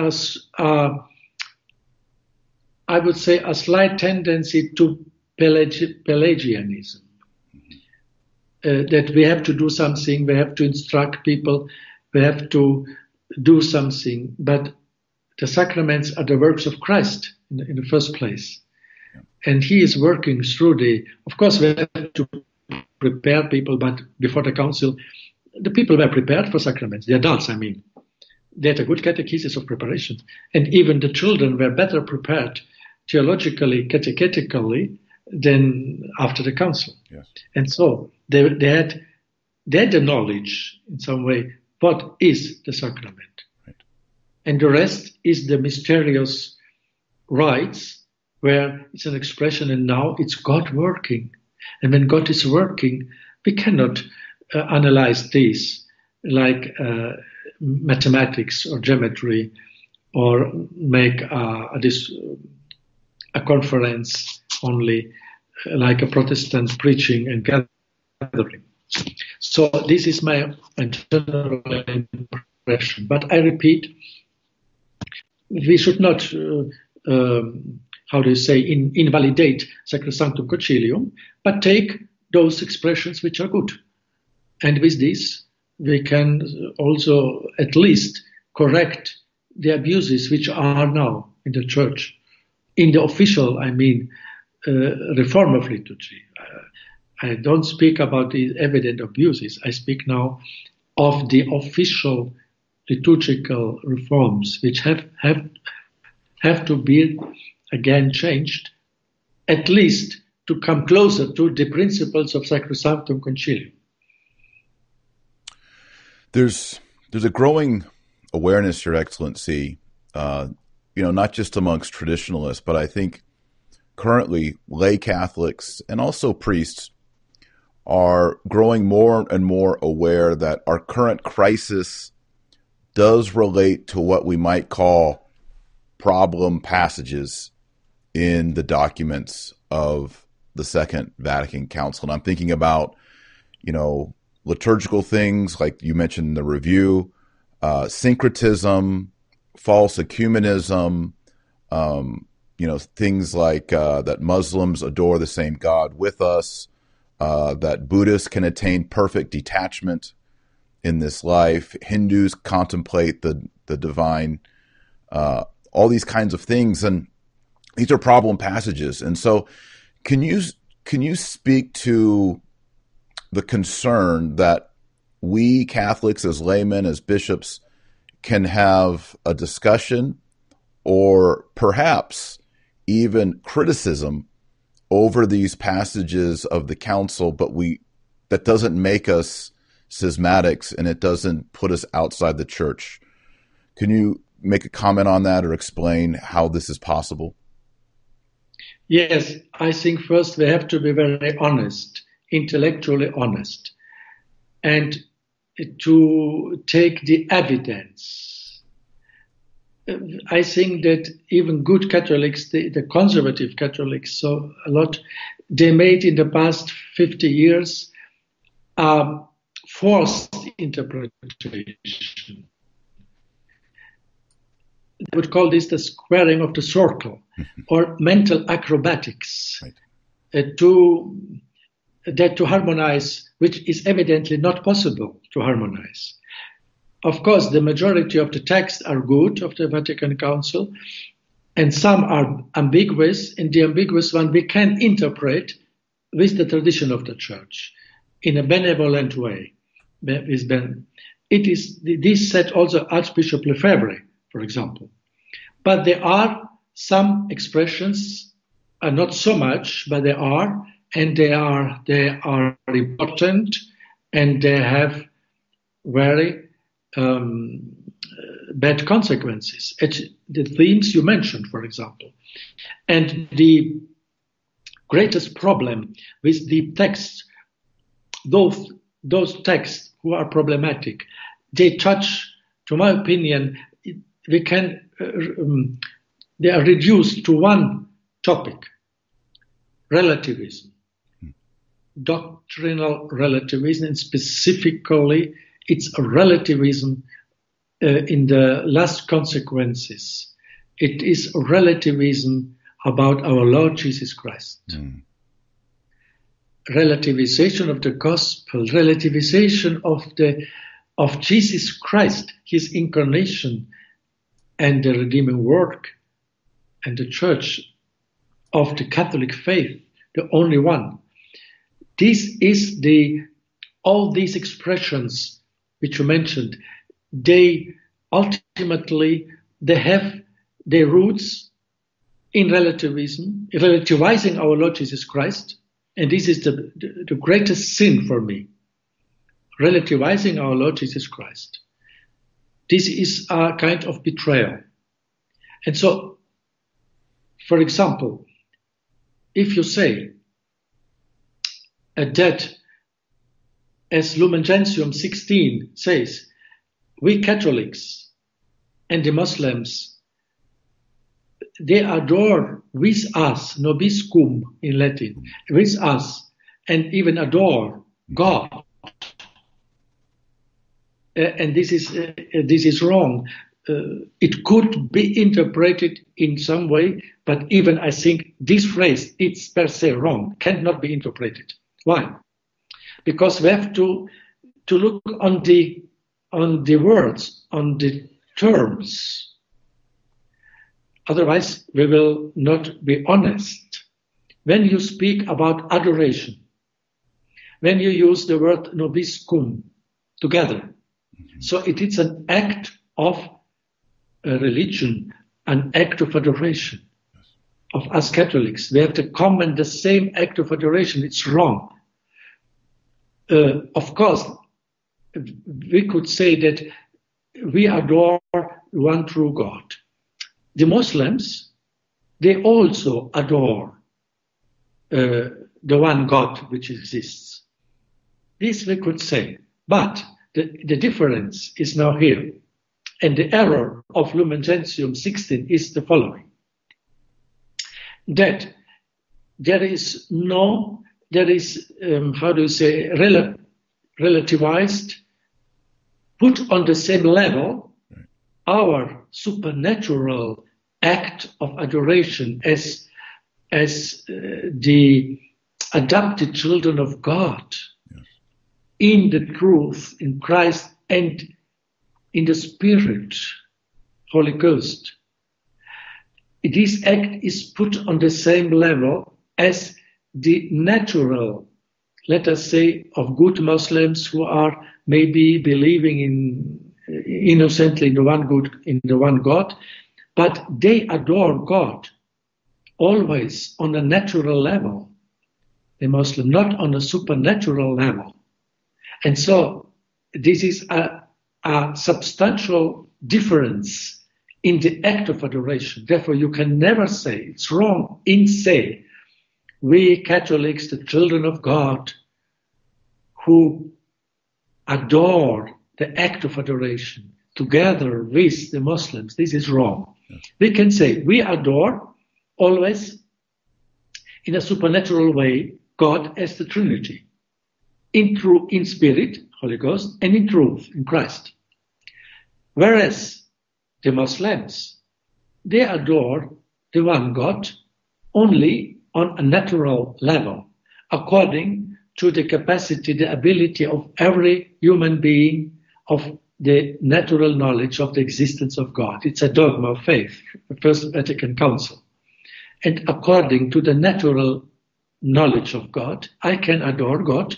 I would say a slight tendency to Pelagianism. That we have to do something, we have to instruct people, we have to do something. But the sacraments are the works of Christ in the first place. And he is working through of course we have to prepare people, but before the council, the people were prepared for sacraments, the adults, I mean. They had a good catechesis of preparation. And even the children were better prepared theologically, catechetically, than after the council. Yes. And so they had the knowledge in some way, what is the sacrament. Right. And the rest is the mysterious rites, where it's an expression, and now it's God working. And when God is working, we cannot analyze this like mathematics or geometry, or make a conference only like a Protestant preaching and gathering. So this is my general impression. But I repeat, we should not, invalidate Sacrosanctum Concilium, but take those expressions which are good. And with this, we can also at least correct the abuses which are now in the church. In the official, reform of liturgy. I don't speak about the evident abuses. I speak now of the official liturgical reforms, which have to be again changed, at least to come closer to the principles of Sacrosanctum Concilium. There's a growing awareness, Your Excellency, not just amongst traditionalists, but I think currently lay Catholics and also priests are growing more and more aware that our current crisis does relate to what we might call problem passages in the documents of the Second Vatican Council. And I'm thinking about, liturgical things like you mentioned in the review, syncretism, false ecumenism, things like that Muslims adore the same God with us, that Buddhists can attain perfect detachment in this life, Hindus contemplate the divine, all these kinds of things. And these are problem passages. And so can you speak to the concern that we Catholics as laymen, as bishops, can have a discussion or perhaps even criticism over these passages of the council, but that doesn't make us schismatics and it doesn't put us outside the church? Can you make a comment on that or explain how this is possible? Yes, I think first we have to be very honest, intellectually honest, and to take the evidence. I think that even good Catholics, the conservative Catholics, so a lot, they made in the past 50 years forced interpretation. I would call this the squaring of the circle or mental acrobatics, right. To harmonize, which is evidently not possible to harmonize. Of course, the majority of the texts are good of the Vatican Council, and some are ambiguous, and the ambiguous one we can interpret with the tradition of the Church in a benevolent way. This said also Archbishop Lefebvre, for example. But there are some expressions, not so much, but there are, and they are important, and they have very bad consequences. The themes you mentioned, for example. And the greatest problem with the texts, those texts who are problematic, they touch, to my opinion, they are reduced to one topic: relativism, doctrinal relativism, and specifically it's a relativism in the last consequences. It is a relativism about our Lord Jesus Christ. Relativization of the gospel, relativization of Jesus Christ, his incarnation, and the redeeming work, and the Church of the Catholic faith, the only one. This is all these expressions which you mentioned, they ultimately, they have their roots in relativism, relativizing our Lord Jesus Christ, and this is the greatest sin for me, relativizing our Lord Jesus Christ. This is a kind of betrayal. And so, for example, if you say that, as Lumen Gentium 16 says, we Catholics and the Muslims, they adore with us, nobis cum in Latin, with us, and even adore God. And this is wrong. It could be interpreted in some way, but even I think this phrase, it's per se wrong, cannot be interpreted. Why? Because we have to look on the words, on the terms. Otherwise, we will not be honest. When you speak about adoration, when you use the word nobis cum together, so it is an act of religion, an act of adoration of us Catholics. We have to comment the same act of adoration. It's wrong. Of course, we could say that we adore one true God. The Muslims, they also adore the one God which exists. This we could say. But the difference is now here. And the error of Lumen Gentium 16 is the following: that there is relativized, put on the same level our supernatural act of adoration as the adopted children of God in the truth, in Christ, and in the Spirit, Holy Ghost. This act is put on the same level as the natural, let us say, of good Muslims who are maybe believing innocently in the one God, but they adore God always on a natural level, the Muslim, not on a supernatural level. And so this is a substantial difference in the act of adoration. Therefore, you can never say, it's wrong in say, we Catholics, the children of God, who adore the act of adoration together with the Muslims, this is wrong. Yes. We can say we adore always in a supernatural way God as the Trinity, in spirit, Holy Ghost, and in truth, in Christ. Whereas the Muslims, they adore the one God only on a natural level, according to the capacity, the ability of every human being of the natural knowledge of the existence of God. It's a dogma of faith, the First Vatican Council. And according to the natural knowledge of God, I can adore God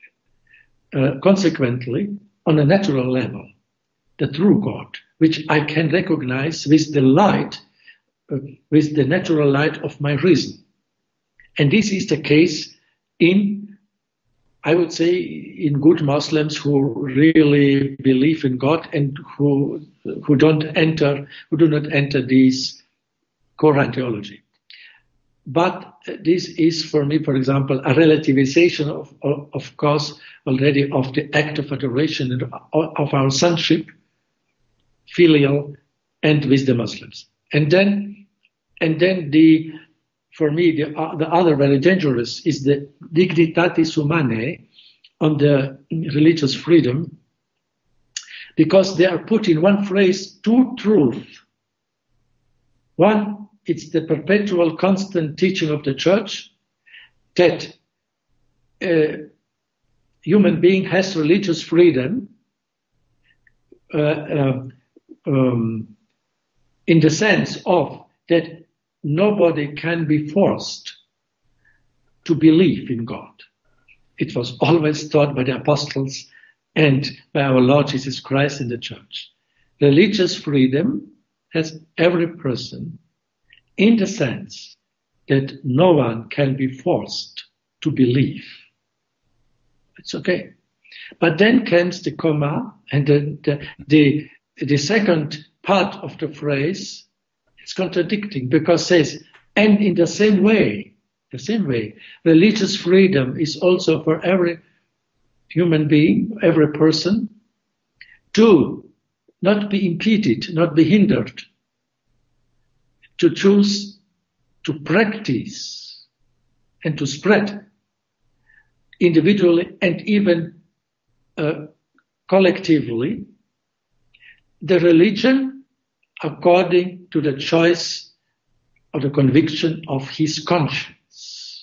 consequently on a natural level, the true God, which I can recognize with the light, with the natural light of my reason. And this is the case in, I would say, in good Muslims who really believe in God and who do not enter this Quran theology. But this is for me, for example, a relativization of course, already of the act of adoration and of our sonship, filial, and with the Muslims. And then for me, the other very dangerous is the dignitatis humanae on the religious freedom, because they are put in one phrase, two truths. One, it's the perpetual constant teaching of the Church that human being has religious freedom in the sense of that nobody can be forced to believe in God. It was always taught by the apostles and by our Lord Jesus Christ in the Church. Religious freedom has every person in the sense that no one can be forced to believe. It's okay. But then comes the comma, and the second part of the phrase, it's contradicting, because it says, and in the same way, religious freedom is also for every human being, every person, to not be impeded, not be hindered, to choose to practice and to spread individually and even collectively the religion according to the choice or the conviction of his conscience.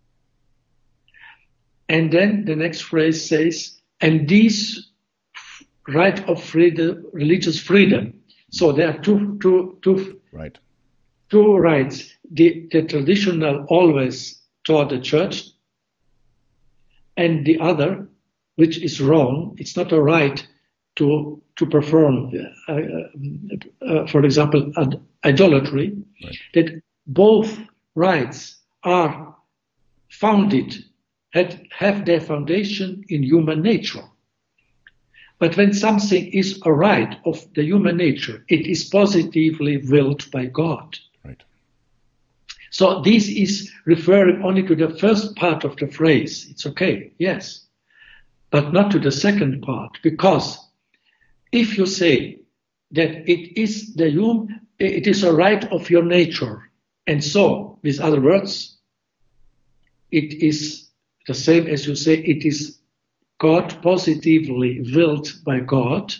And then the next phrase says, and this right of freedom, religious freedom. So there are two rights. The traditional always taught the Church, and the other, which is wrong. It's not a right to perform, for example, idolatry. Right. That both rights are founded, have their foundation in human nature. But when something is a right of the human nature, it is positively willed by God. Right. So this is referring only to the first part of the phrase. It's okay, yes, but not to the second part, because if you say that it is a right of your nature. And so, with other words, it is the same as you say, it is God positively willed by God.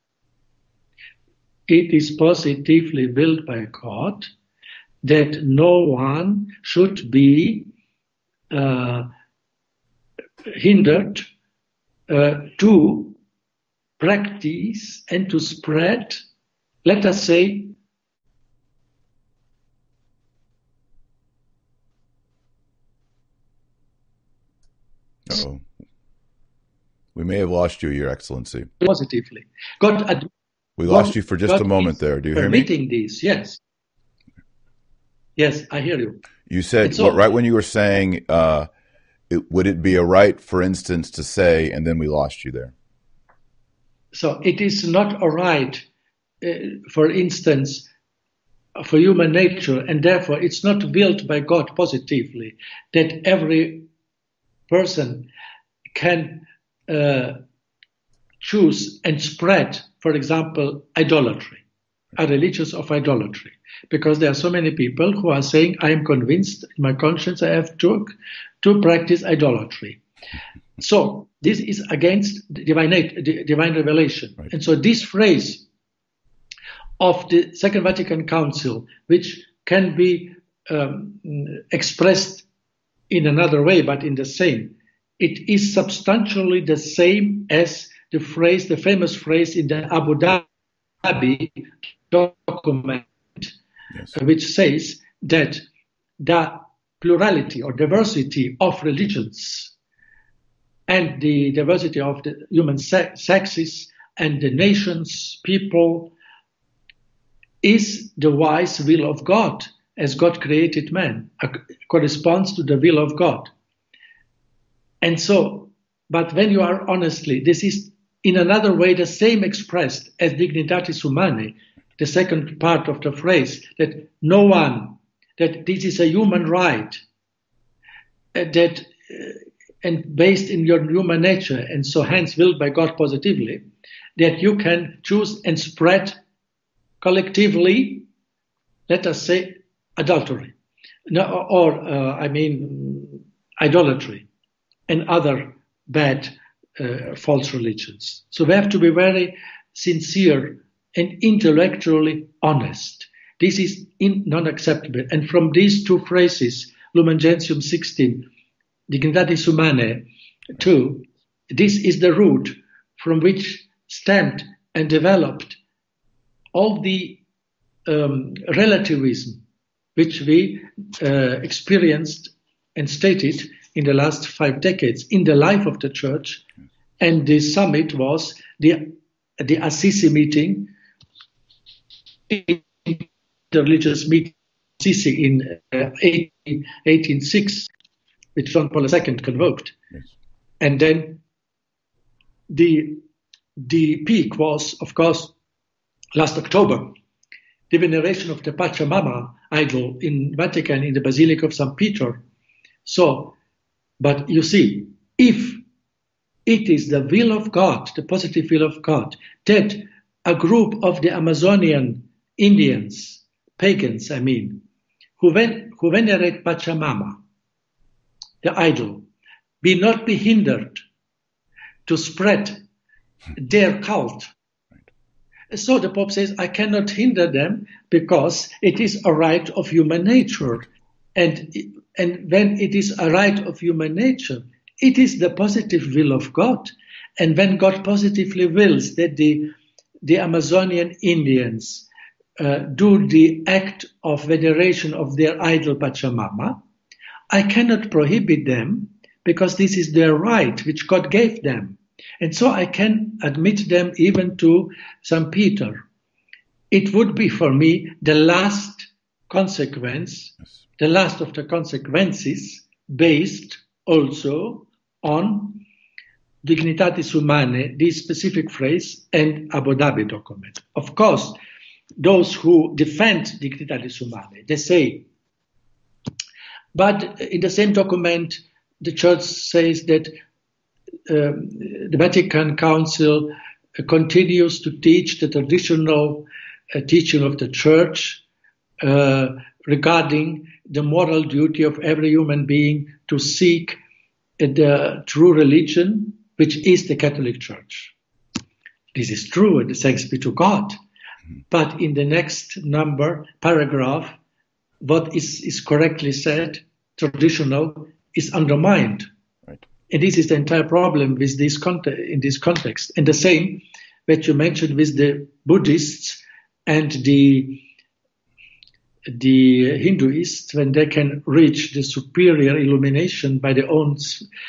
It is positively willed by God that no one should be hindered to practice and to spread, let us say, Uh-oh. We may have lost you, Your Excellency. Positively. We lost you for just a moment there. Do you hear me? Permitting this, yes. Yes, I hear you. You said, right when you were saying, would it be a right, for instance, to say, and then we lost you there? So it is not a right, for instance, for human nature, and therefore it's not willed by God positively that every person can choose and spread, for example, idolatry, a religion of idolatry. Because there are so many people who are saying, I am convinced in my conscience I have to practice idolatry. So this is against divine revelation. Right. And so this phrase of the Second Vatican Council, which can be expressed in another way, but in the same, it is substantially the same as the famous phrase in the Abu Dhabi document, yes, which says that the plurality or diversity of religions and the diversity of the human sexes and the nations, people, is the wise will of God, as God created man, corresponds to the will of God. And so, but when you are honestly, this is in another way the same expressed as Dignitatis Humanae, the second part of the phrase, that no one, that this is a human right, that and based in your human nature, and so hence willed by God positively, that you can choose and spread collectively, let us say, adultery, idolatry, and other bad false religions. So we have to be very sincere and intellectually honest. This is non-acceptable. And from these two phrases, Lumen Gentium 16, Dignitatis Humanae 2, this is the root from which stemmed and developed all the relativism which we experienced and stated in the last 5 decades in the life of the Church. And the summit was the Assisi meeting, the religious meeting Assisi in 1806, which John Paul II convoked. Yes. And then the peak was, of course, last October, the veneration of the Pachamama idol in Vatican in the Basilica of St. Peter. So, but you see, if it is the will of God, the positive will of God, that a group of the Amazonian Indians, pagans, who venerate Pachamama, the idol, not be hindered to spread their cult. So the Pope says, I cannot hinder them because it is a right of human nature. And when it is a right of human nature, it is the positive will of God. And when God positively wills that the Amazonian Indians do the act of veneration of their idol Pachamama, I cannot prohibit them because this is their right which God gave them. And so I can admit them even to St. Peter. It would be for me the last consequence, the last of the consequences, based also on Dignitatis Humanae, this specific phrase, and Abu Dhabi document. Of course, those who defend Dignitatis Humanae, they say, but in the same document, the Church says that the Vatican Council continues to teach the traditional teaching of the Church regarding the moral duty of every human being to seek the true religion, which is the Catholic Church. This is true, and thanks be to God. But in the next paragraph, what is correctly said, traditional, is undermined. Right. And this is the entire problem with this in this context. And the same that you mentioned with the Buddhists and the Hinduists, when they can reach the superior illumination by their own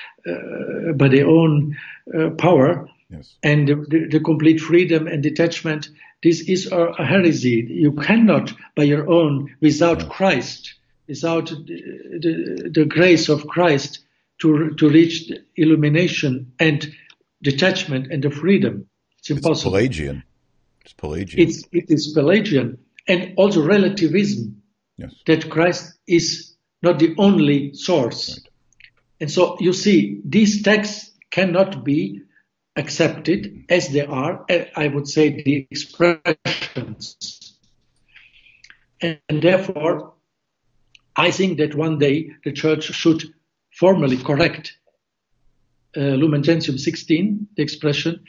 power, yes, and the complete freedom and detachment, this is a heresy. You cannot, by your own, without Christ, without the grace of Christ, to reach the illumination and detachment and the freedom. It's impossible. It's Pelagian. It is Pelagian. And also relativism, yes, that Christ is not the only source. Right. And so you see, these texts cannot be accepted as they are, I would say, the expressions. And therefore, I think that one day the Church should formally correct Lumen Gentium 16, the expression,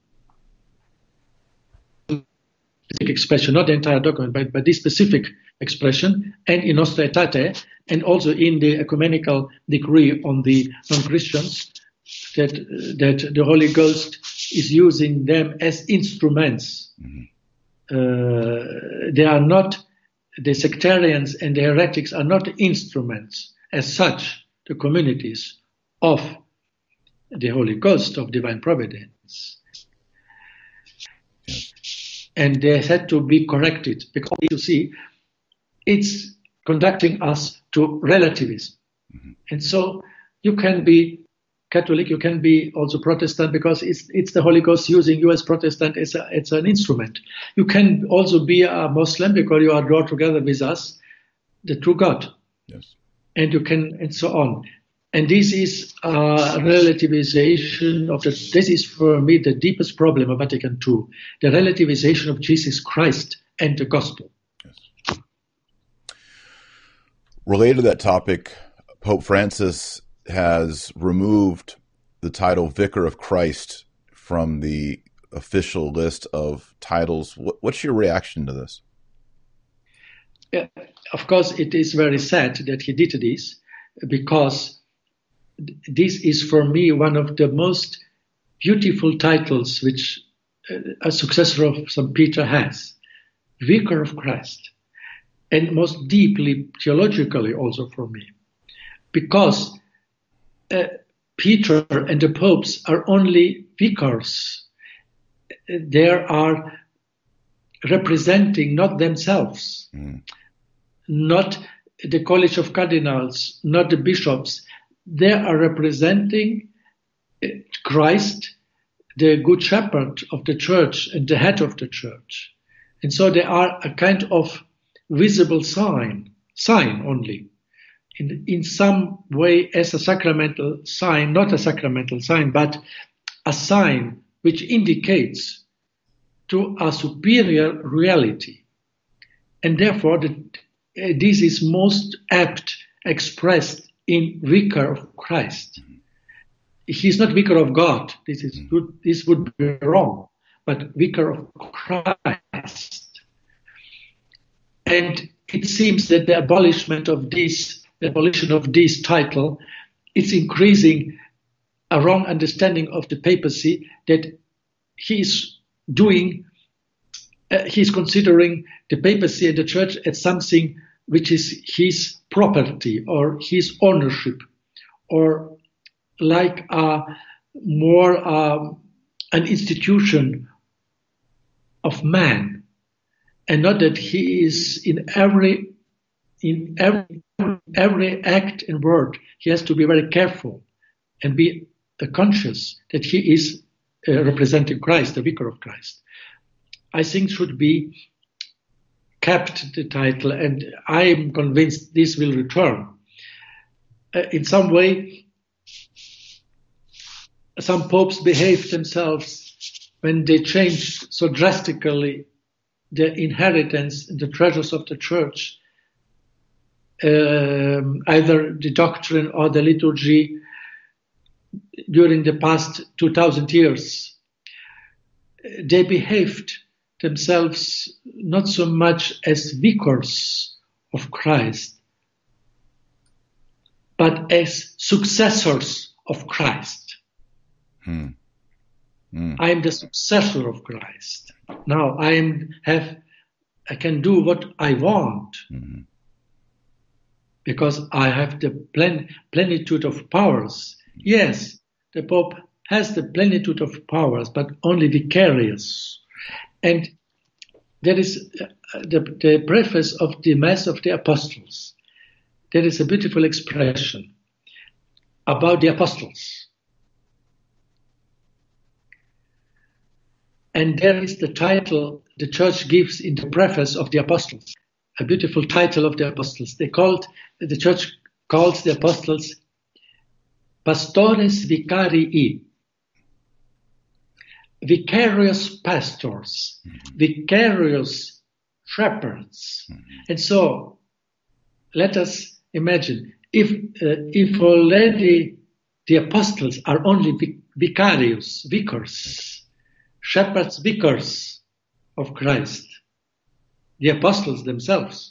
not the entire document, but this specific expression, and in Nostra Aetate, and also in the ecumenical decree on the non-Christians, that the Holy Ghost is using them as instruments. Mm-hmm. They are not, the sectarians and the heretics are not instruments as such, the communities of the Holy Ghost, of divine providence. Yes. And they had to be corrected, because you see, it's conducting us to relativism. Mm-hmm. And so you can be Catholic, you can be also Protestant, because it's the Holy Ghost using you as Protestant as an instrument. You can also be a Muslim, because you are drawn together with us, the true God. Yes. And you can, and so on. And this is relativization of this is for me the deepest problem of Vatican II, the relativization of Jesus Christ and the gospel. Yes. Related to that topic, Pope Francis has removed the title Vicar of Christ from the official list of titles. What's your reaction to this? Of course, it is very sad that he did this, because this is for me one of the most beautiful titles which a successor of St. Peter has, Vicar of Christ, and most deeply theologically also for me, because Peter and the popes are only vicars. They are representing not themselves, not the College of Cardinals, not the bishops. They are representing Christ, the Good Shepherd of the Church and the head of the Church. And so they are a kind of visible sign only, in some way as a sacramental sign, not a sacramental sign, but a sign which indicates to a superior reality. And therefore, this is most apt expressed in Vicar of Christ. He's not Vicar of God. This is good. This would be wrong. But Vicar of Christ. And it seems that the abolition of this title is increasing a wrong understanding of the papacy, that he's considering the papacy and the church as something which is his property or his ownership, or like an institution of man, and not that he is in every act and word. He has to be very careful and be conscious that he is representing Christ, the Vicar of Christ. I think should be kept the title, and I am convinced this will return. In some way, some popes behave themselves when they changed so drastically the inheritance and the treasures of the church, either the doctrine or the liturgy during the past 2000 years, they behaved themselves not so much as vicars of Christ, but as successors of Christ. I am the successor of Christ. Now I can do what I want because I have the plenitude of powers. Yes, the Pope has the plenitude of powers, but only vicarious. And there is the preface of the Mass of the Apostles. There is a beautiful expression about the apostles. And there is the title the Church gives in the preface of the Apostles, a beautiful title of the Apostles. The Church calls the Apostles Pastores Vicarii, vicarious pastors, vicarious shepherds. And so let us imagine if already the apostles are only vicars, shepherds, vicars of Christ, the apostles themselves,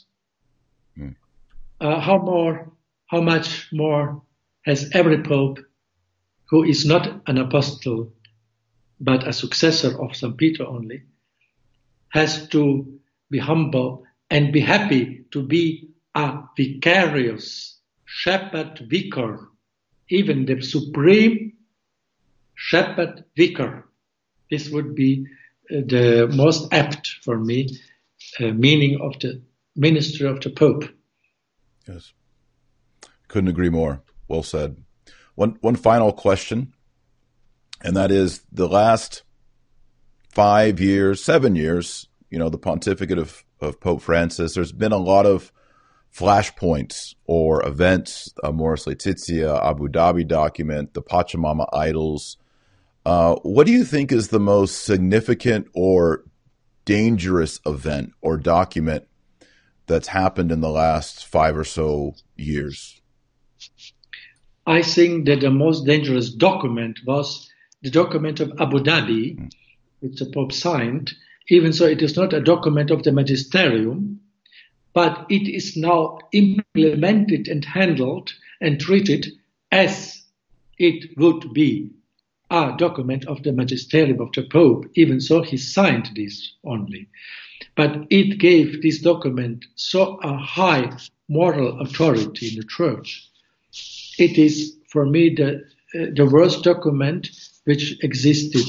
how much more has every pope who is not an apostle but a successor of St. Peter only, has to be humble and be happy to be a vicarious shepherd vicar, even the supreme shepherd vicar. This would be the most apt for me meaning of the ministry of the Pope. Yes, couldn't agree more. Well said. One final question, and that is the last 7 years, the pontificate of Pope Francis, there's been a lot of flashpoints or events, Amoris Laetitia, Abu Dhabi document, the Pachamama idols. What do you think is the most significant or dangerous event or document that's happened in the last 5 or so years? I think that the most dangerous document was the document of Abu Dhabi, which the Pope signed, even so it is not a document of the magisterium, but it is now implemented and handled and treated as it would be a document of the magisterium of the Pope. Even so, he signed this only. But it gave this document so a high moral authority in the Church. It is, for me, the worst document which existed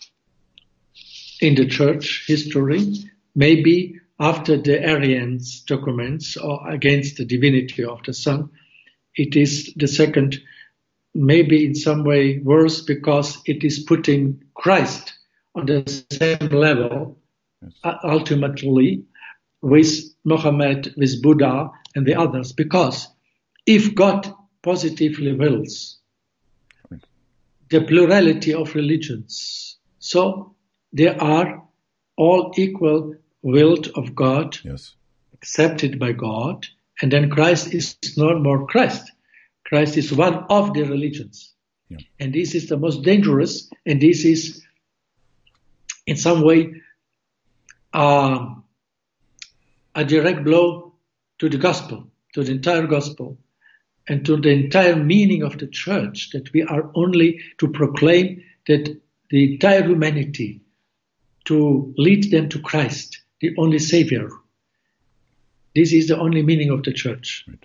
in the Church history, maybe after the Arians' documents or against the divinity of the Son. It is the second, maybe in some way worse, because it is putting Christ on the same level, ultimately, with Muhammad, with Buddha and the others. Because if God positively wills the plurality of religions, so they are all equal willed of God, yes, accepted by God, and then Christ is no more Christ. Christ is one of the religions. Yeah. And this is the most dangerous, and this is in some way a direct blow to the gospel, to the entire gospel, and to the entire meaning of the Church, that we are only to proclaim that the entire humanity, to lead them to Christ, the only Savior. This is the only meaning of the Church. Right.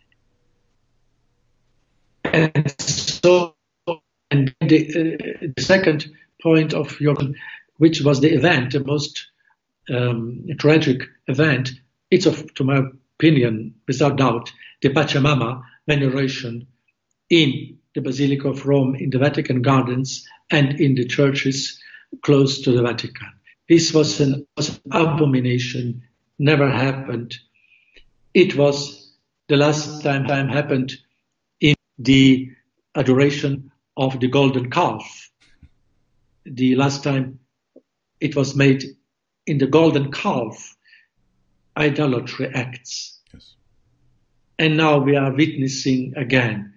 And so, and the second point of your, which was the event, the most tragic event, it's to my opinion, without doubt, the Pachamama veneration in the Basilica of Rome, in the Vatican Gardens, and in the churches close to the Vatican. This was an abomination, never happened. It was the last time happened in the adoration of the golden calf. The last time it was made in the golden calf, idolatry acts. Yes. And now we are witnessing again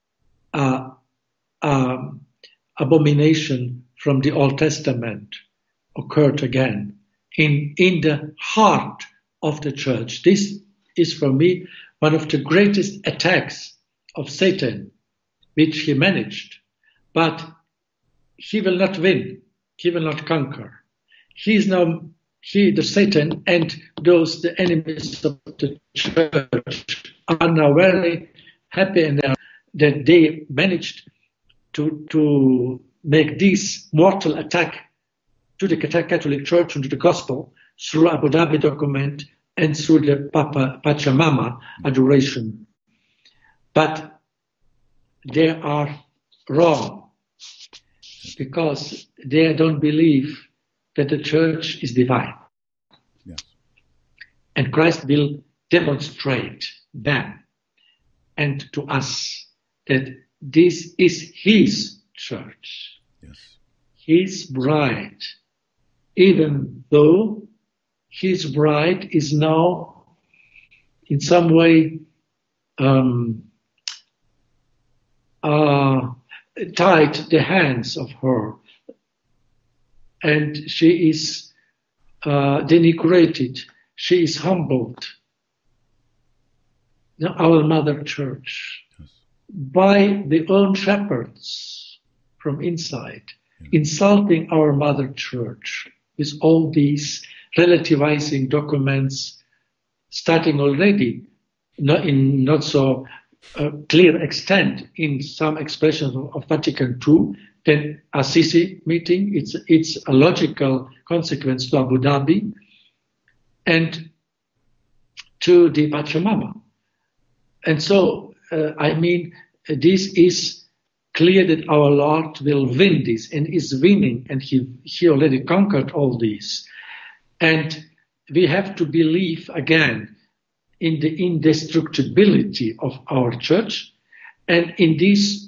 abomination from the Old Testament occurred again in the heart of the church. This is for me one of the greatest attacks of Satan, which he managed. But he will not win. He will not conquer. The Satan and the enemies of the church are now very happy that they managed to make this mortal attack to the Catholic Church and to the Gospel through Abu Dhabi document and through the Pachamama adoration. But they are wrong because they don't believe that the church is divine. Yes. And Christ will demonstrate them and to us that this is his church, yes, his bride, even though his bride is now in some way tied the hands of her, and she is denigrated, she is humbled. Our mother church, yes, by the own shepherds from inside, insulting our mother church with all these relativizing documents, starting already in not so clear extent in some expressions of Vatican II, then Assisi meeting, it's a logical consequence to Abu Dhabi and to the Pachamama. And so, this is clear that our Lord will win this and is winning, and he already conquered all these. And we have to believe again in the indestructibility of our church, and in these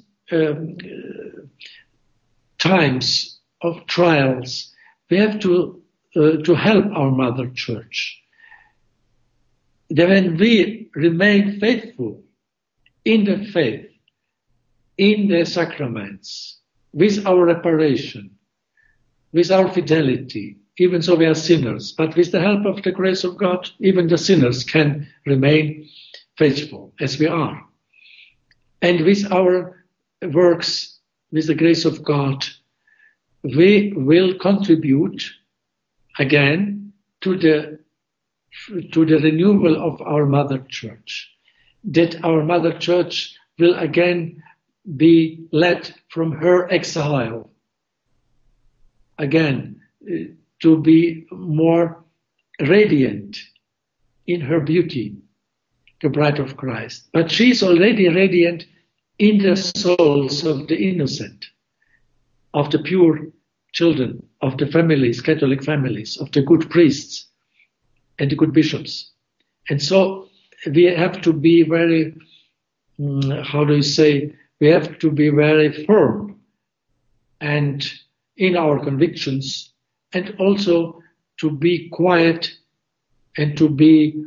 times of trials, we have to help our mother church. That when we remain faithful in the faith, in the sacraments, with our reparation, with our fidelity, even so we are sinners, but with the help of the grace of God, even the sinners can remain faithful as we are. And with our works, with the grace of God, we will contribute again to the renewal of our mother church, that our mother church will again be led from her exile, again to be more radiant in her beauty, the bride of Christ. But she is already radiant in the souls of the innocent, of the pure children, of the families, Catholic families, of the good priests and the good bishops. And so we have to be very, we have to be very firm and in our convictions, and also to be quiet and to be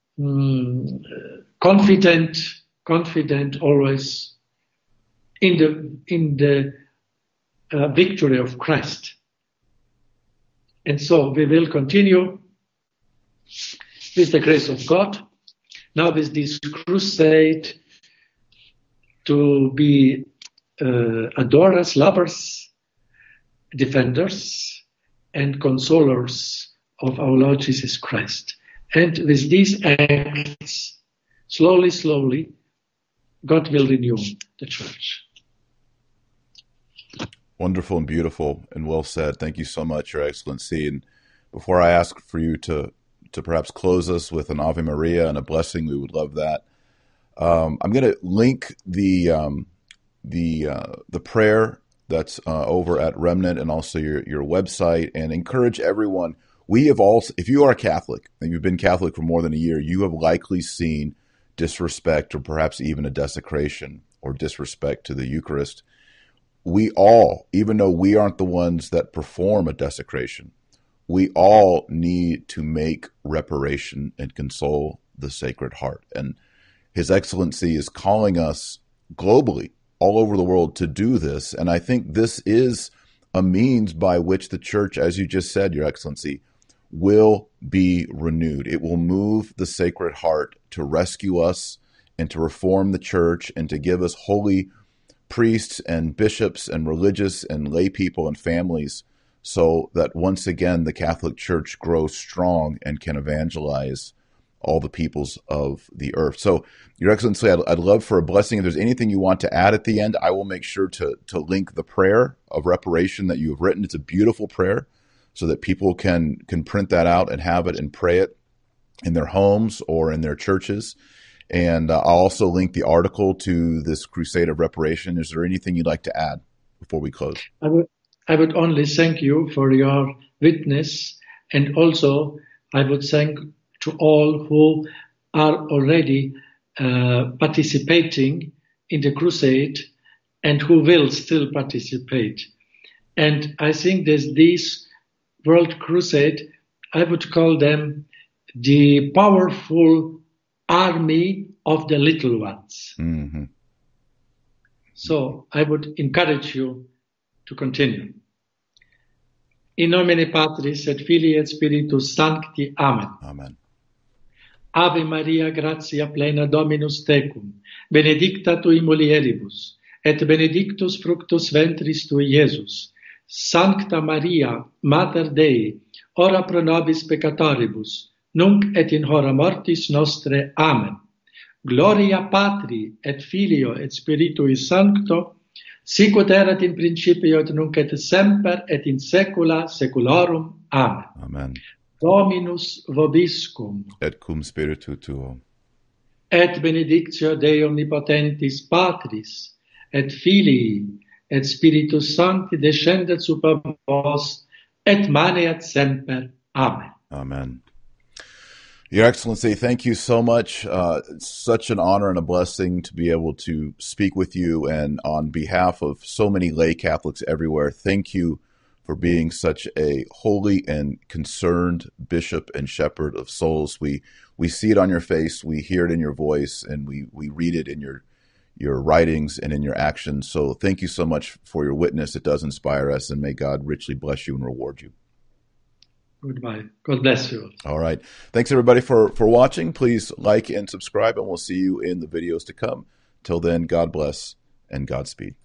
confident always in the victory of Christ. And so we will continue with the grace of God, now with this crusade to be adorers, lovers, defenders, and consolers of our Lord Jesus Christ. And with these acts, slowly, God will renew the church. Wonderful and beautiful and well said. Thank you so much, Your Excellency. And before I ask for you to perhaps close us with an Ave Maria and a blessing, we would love that. I'm going to link the prayer that's over at Remnant and also your website, and encourage everyone. We have all, if you are a Catholic and you've been Catholic for more than a year, you have likely seen disrespect or perhaps even a desecration or disrespect to the Eucharist. We all, even though we aren't the ones that perform a desecration, we all need to make reparation and console the Sacred Heart. And His Excellency is calling us globally, all over the world, to do this. And I think this is a means by which the Church, as you just said, Your Excellency, will be renewed. It will move the Sacred Heart to rescue us and to reform the Church and to give us holy priests and bishops and religious and lay people and families, so that once again the Catholic Church grows strong and can evangelize all the peoples of the earth. So, Your Excellency, I'd love for a blessing. If there's anything you want to add at the end, I will make sure to link the prayer of reparation that you have written. It's a beautiful prayer, so that people can print that out and have it and pray it in their homes or in their churches. And I'll also link the article to this crusade of reparation. Is there anything you'd like to add before we close? I would only thank you for your witness, and also I would thank to all who are already participating in the crusade and who will still participate. And I think that this World Crusade, I would call them the powerful army of the little ones. Mm-hmm. So I would encourage you to continue. In nomine Patris et Filii et Spiritus Sancti. Amen. Amen. Ave Maria, gratia plena, Dominus tecum, benedicta tui mulieribus, et benedictus fructus ventris tui, Iesus. Sancta Maria, Mater Dei, ora pro nobis peccatoribus, nunc et in hora mortis nostre. Amen. Gloria Patri, et Filio, et Spiritui Sancto, sicut erat in principio et nunc et semper et in saecula saeculorum. Amen. Amen. Dominus vobiscum. Et cum spiritu tuo. Et benedictio Dei omnipotentis Patris, et Filii, et Spiritus Sancti descendet super vos, et maneat semper. Amen. Amen. Your Excellency, thank you so much. It's such an honor and a blessing to be able to speak with you. And on behalf of so many lay Catholics everywhere, thank you for being such a holy and concerned bishop and shepherd of souls. We see it on your face, we hear it in your voice, and we read it in your writings and in your actions. So thank you so much for your witness. It does inspire us, and may God richly bless you and reward you. Goodbye. God bless you. All right. Thanks, everybody, for watching. Please like and subscribe, and we'll see you in the videos to come. Till then, God bless and Godspeed.